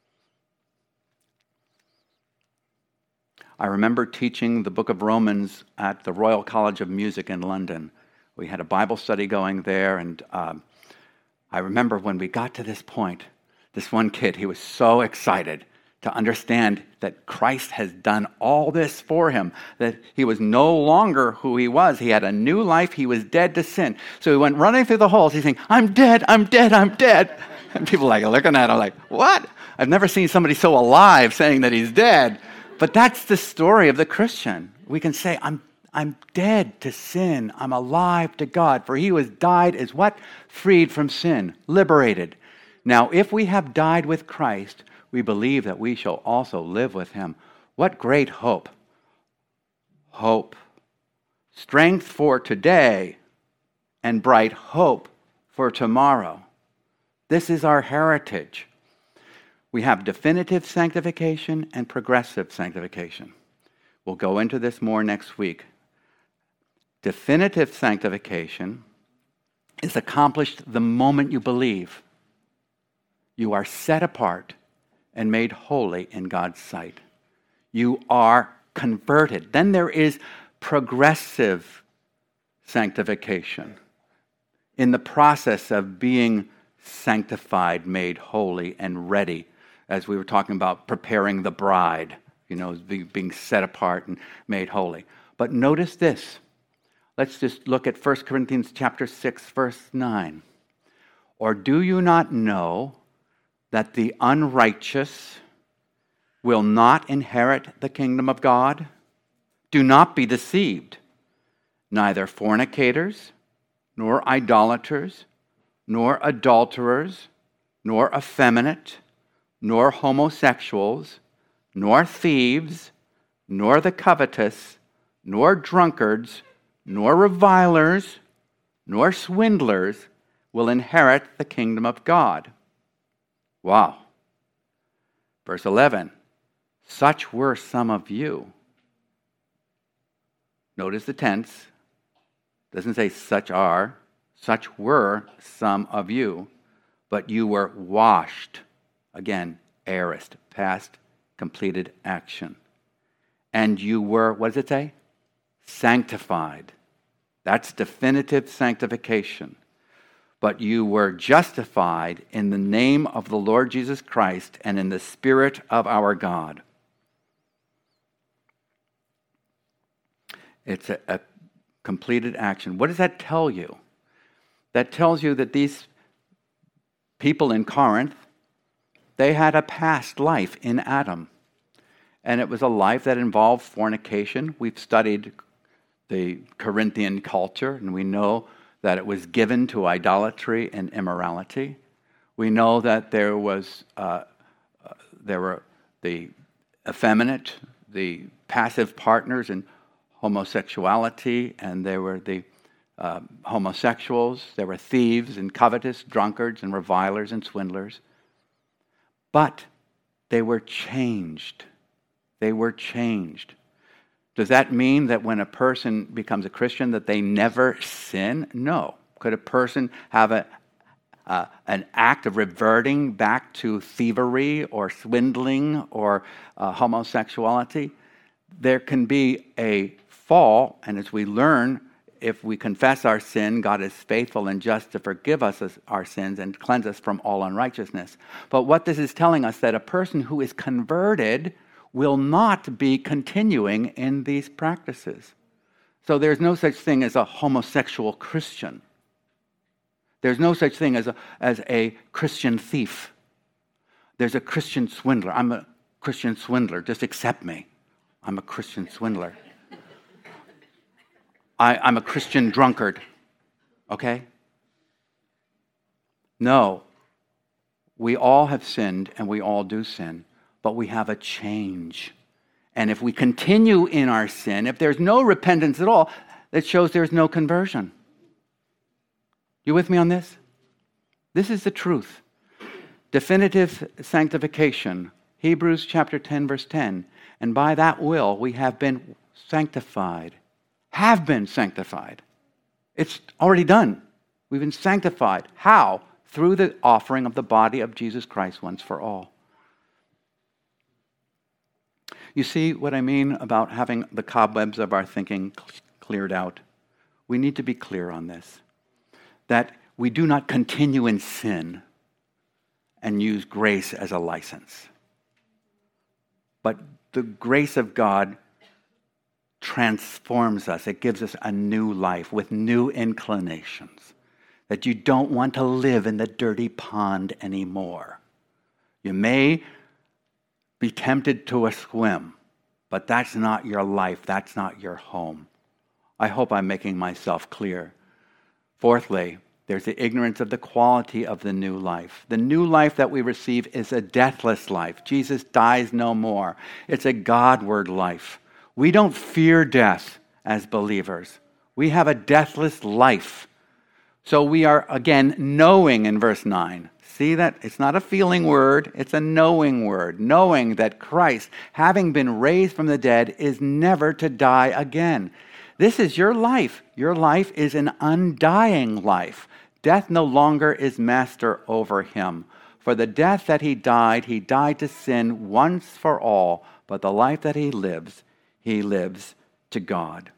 I remember teaching the book of Romans at the Royal College of Music in London. We had a Bible study going there, and I remember when we got to this point, this one kid, he was so excited to understand that Christ has done all this for him, that he was no longer who he was. He had a new life. He was dead to sin. So he went running through the halls. He's saying, I'm dead, I'm dead, I'm dead. And people like looking at him like, what? I've never seen somebody so alive saying that he's dead. But that's the story of the Christian. We can say, I'm dead to sin. I'm alive to God. For he who has died is what? Freed from sin, liberated. Now, if we have died with Christ, we believe that we shall also live with him. What great hope. Hope. Strength for today and bright hope for tomorrow. This is our heritage. We have definitive sanctification and progressive sanctification. We'll go into this more next week. Definitive sanctification is accomplished the moment you believe. You are set apart and made holy in God's sight. You are converted. Then there is progressive sanctification. In the process of being sanctified, made holy, and ready, as we were talking about preparing the bride, being set apart and made holy. But notice this. Let's just look at 1 Corinthians chapter 6, verse 9. Or do you not know that the unrighteous will not inherit the kingdom of God? Do not be deceived. neither fornicators, nor idolaters, nor adulterers, nor effeminate, nor homosexuals, nor thieves, nor the covetous, nor drunkards, nor revilers, nor swindlers will inherit the kingdom of God. Wow. Verse 11, such were some of you. Notice the tense. Doesn't say such are. Such were some of you, but you were washed. Again, aorist, past completed action. And you were, what does it say? Sanctified. That's definitive sanctification. But you were justified in the name of the Lord Jesus Christ and in the Spirit of our God. It's a completed action. What does that tell you? That tells you that these people in Corinth, they had a past life in Adam. And it was a life that involved fornication. We've studied the Corinthian culture, and we know that it was given to idolatry and immorality. We know that there were the effeminate, the passive partners in homosexuality, and there were the homosexuals, there were thieves and covetous, drunkards and revilers and swindlers. But they were changed. They were changed. Does that mean that when a person becomes a Christian that they never sin? No. Could a person have an act of reverting back to thievery or swindling or homosexuality? There can be a fall, and as we learn, if we confess our sin, God is faithful and just to forgive us our sins and cleanse us from all unrighteousness. But what this is telling us, that a person who is converted will not be continuing in these practices. So there's no such thing as a homosexual Christian. There's no such thing as a Christian thief. There's a Christian swindler. I'm a Christian swindler. Just accept me. I'm a Christian swindler. I'm a Christian drunkard. Okay? No. We all have sinned and we all do sin, but we have a change. And if we continue in our sin, if there's no repentance at all, that shows there's no conversion. You with me on this? This is the truth. Definitive sanctification. Hebrews chapter 10, verse 10. And by that will we have been sanctified. Have been sanctified. It's already done. We've been sanctified. How? Through the offering of the body of Jesus Christ once for all. You see what I mean about having the cobwebs of our thinking cleared out? We need to be clear on this. That we do not continue in sin and use grace as a license. But the grace of God transforms us. It gives us a new life with new inclinations. That you don't want to live in the dirty pond anymore. You may be tempted to a swim, but that's not your life. That's not your home. I hope I'm making myself clear. Fourthly, there's the ignorance of the quality of the new life. The new life that we receive is a deathless life. Jesus dies no more. It's a Godward life. We don't fear death as believers. We have a deathless life. So we are, again, knowing in verse 9. See that? It's not a feeling word, it's a knowing word. Knowing that Christ, having been raised from the dead, is never to die again. This is your life. Your life is an undying life. Death no longer is master over him. For the death that he died to sin once for all, but the life that he lives to God.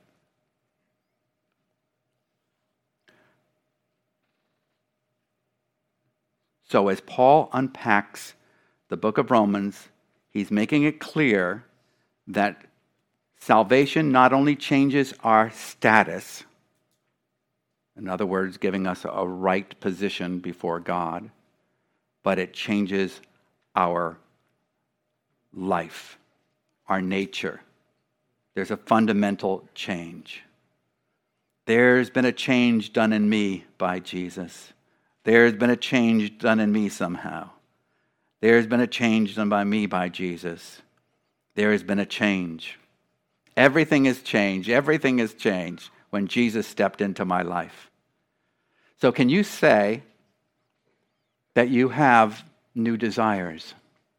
So as Paul unpacks the book of Romans, he's making it clear that salvation not only changes our status, in other words, giving us a right position before God, but it changes our life, our nature. There's a fundamental change. There's been a change done in me by Jesus. There's been a change done in me somehow. There's been a change done by me by Jesus. There has been a change. Everything has changed. Everything has changed when Jesus stepped into my life. So can you say that you have new desires?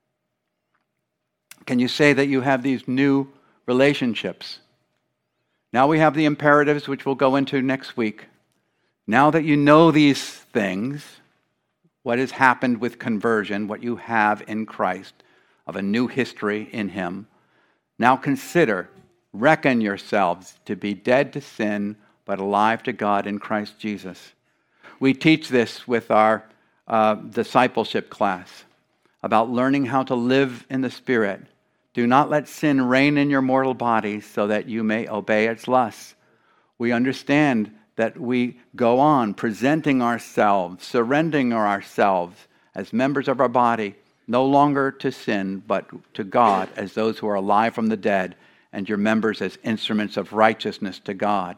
Can you say that you have these new relationships? Now we have the imperatives, which we'll go into next week. Now that you know these things, what has happened with conversion, what you have in Christ, of a new history in Him, now reckon yourselves to be dead to sin, but alive to God in Christ Jesus. We teach this with our discipleship class about learning how to live in the Spirit. Do not let sin reign in your mortal bodies so that you may obey its lusts. We understand that we go on presenting ourselves, surrendering ourselves as members of our body, no longer to sin, but to God as those who are alive from the dead, and your members as instruments of righteousness to God.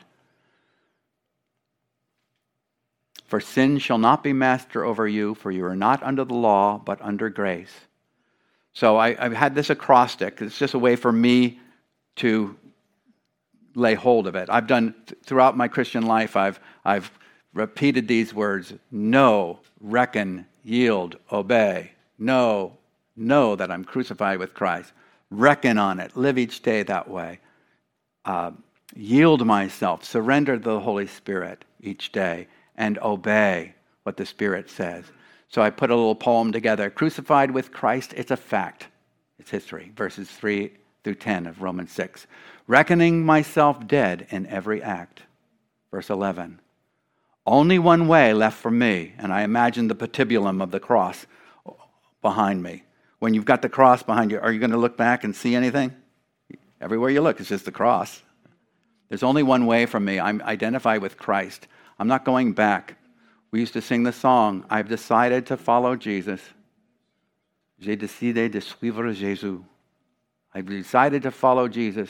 For sin shall not be master over you, for you are not under the law, but under grace. So I've had this acrostic. It's just a way for me to lay hold of it. I've done, throughout my Christian life, I've repeated these words: know, reckon, yield, obey. Know that I'm crucified with Christ. Reckon on it. Live each day that way. Yield myself. Surrender to the Holy Spirit each day. And obey what the Spirit says. So I put a little poem together. Crucified with Christ, it's a fact. It's history. Verses 3 through 10 of Romans 6. Reckoning myself dead in every act. Verse 11. Only one way left for me. And I imagine the patibulum of the cross behind me. When you've got the cross behind you, are you going to look back and see anything? Everywhere you look, it's just the cross. There's only one way for me. I'm identified with Christ. I'm not going back. We used to sing the song, I've decided to follow Jesus. J'ai décidé de suivre Jésus. I've decided to follow Jesus.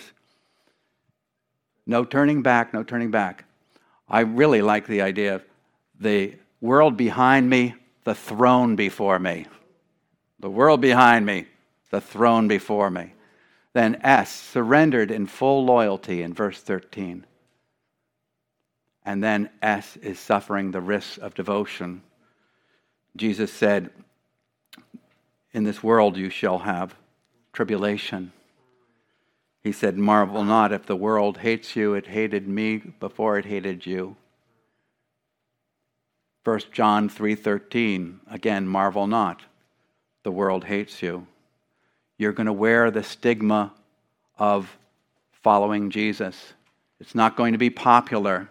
No turning back, no turning back. I really like the idea of the world behind me, the throne before me. The world behind me, the throne before me. Then S, surrendered in full loyalty in verse 13. And then S is suffering the risks of devotion. Jesus said, in this world you shall have tribulation. He said, marvel not if the world hates you. It hated me before it hated you. 1 John 3:13, again, marvel not. The world hates you. You're going to wear the stigma of following Jesus. It's not going to be popular.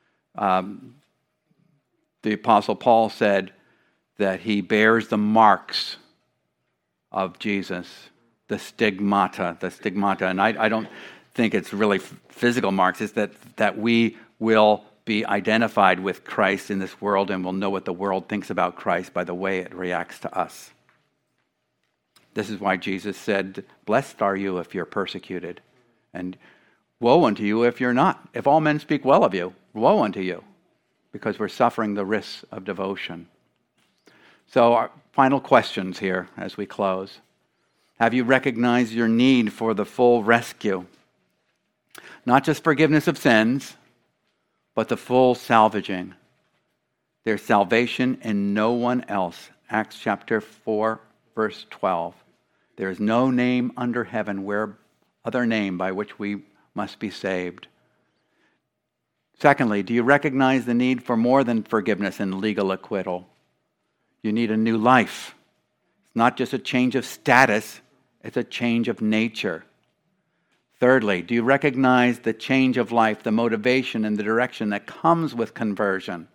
The Apostle Paul said that he bears the marks of Jesus, the stigmata. And I don't think it's really physical marks. It's that we will be identified with Christ in this world and will know what the world thinks about Christ by the way it reacts to us. This is why Jesus said, blessed are you if you're persecuted, and woe unto you if you're not. If all men speak well of you, woe unto you, because we're suffering the risks of devotion. So our final questions here as we close. Have you recognized your need for the full rescue? Not just forgiveness of sins, but the full salvaging. There's salvation in no one else. Acts chapter 4, verse 12. There is no name under heaven other name by which we must be saved. Secondly, do you recognize the need for more than forgiveness and legal acquittal? You need a new life. It's not just a change of status, it's a change of nature. Thirdly, do you recognize the change of life, the motivation and the direction that comes with conversion?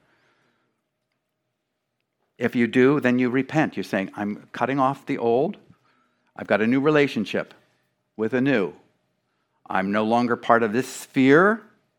If you do, then you repent. You're saying, I'm cutting off the old. I've got a new relationship with a new. I'm no longer part of this sphere.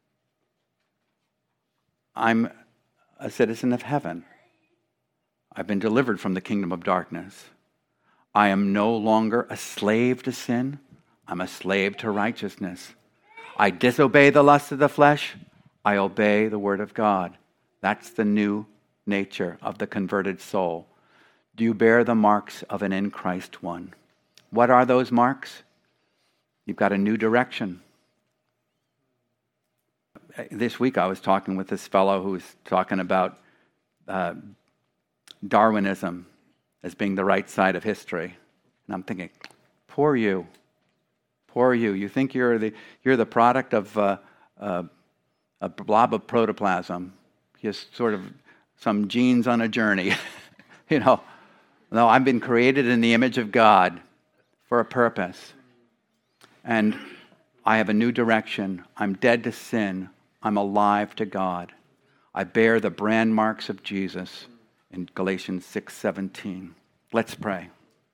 I'm a citizen of heaven. I've been delivered from the kingdom of darkness. I am no longer a slave to sin. I'm a slave to righteousness. I disobey the lust of the flesh. I obey the word of God. That's the new nature of the converted soul. Do you bear the marks of an in Christ one? What are those marks? You've got a new direction. This week I was talking with this fellow who was talking about Darwinism as being the right side of history. And I'm thinking, poor you. Poor you. You think you're the product of a blob of protoplasm. Just sort of some genes on a journey. No, I've been created in the image of God for a purpose. And I have a new direction. I'm dead to sin. I'm alive to God. I bear the brand marks of Jesus in Galatians 6:17. Let's pray.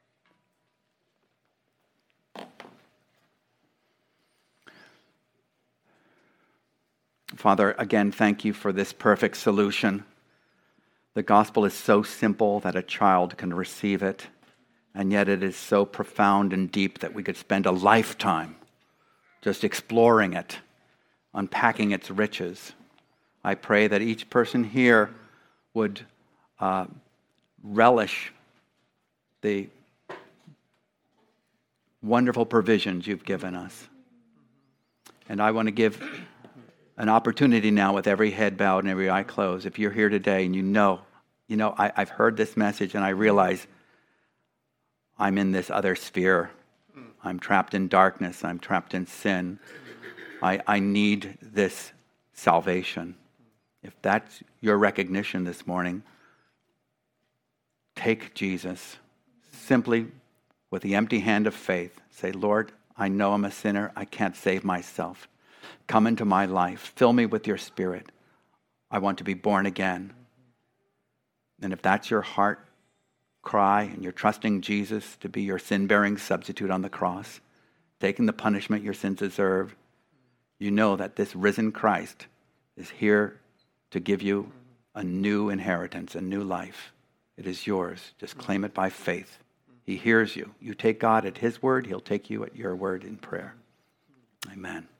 Father, again, thank you for this perfect solution. The gospel is so simple that a child can receive it, and yet it is so profound and deep that we could spend a lifetime just exploring it, unpacking its riches. I pray that each person here would relish the wonderful provisions you've given us. And I want to give an opportunity now with every head bowed and every eye closed. If you're here today and you know, I've heard this message and I realize I'm in this other sphere. I'm trapped in darkness. I'm trapped in sin. I need this salvation. If that's your recognition this morning, take Jesus. Simply with the empty hand of faith, say, Lord, I know I'm a sinner. I can't save myself. Come into my life. Fill me with your Spirit. I want to be born again. And if that's your heart cry and you're trusting Jesus to be your sin-bearing substitute on the cross, taking the punishment your sins deserve, you know that this risen Christ is here to give you a new inheritance, a new life. It is yours. Just claim it by faith. He hears you. You take God at his word, he'll take you at your word in prayer. Amen.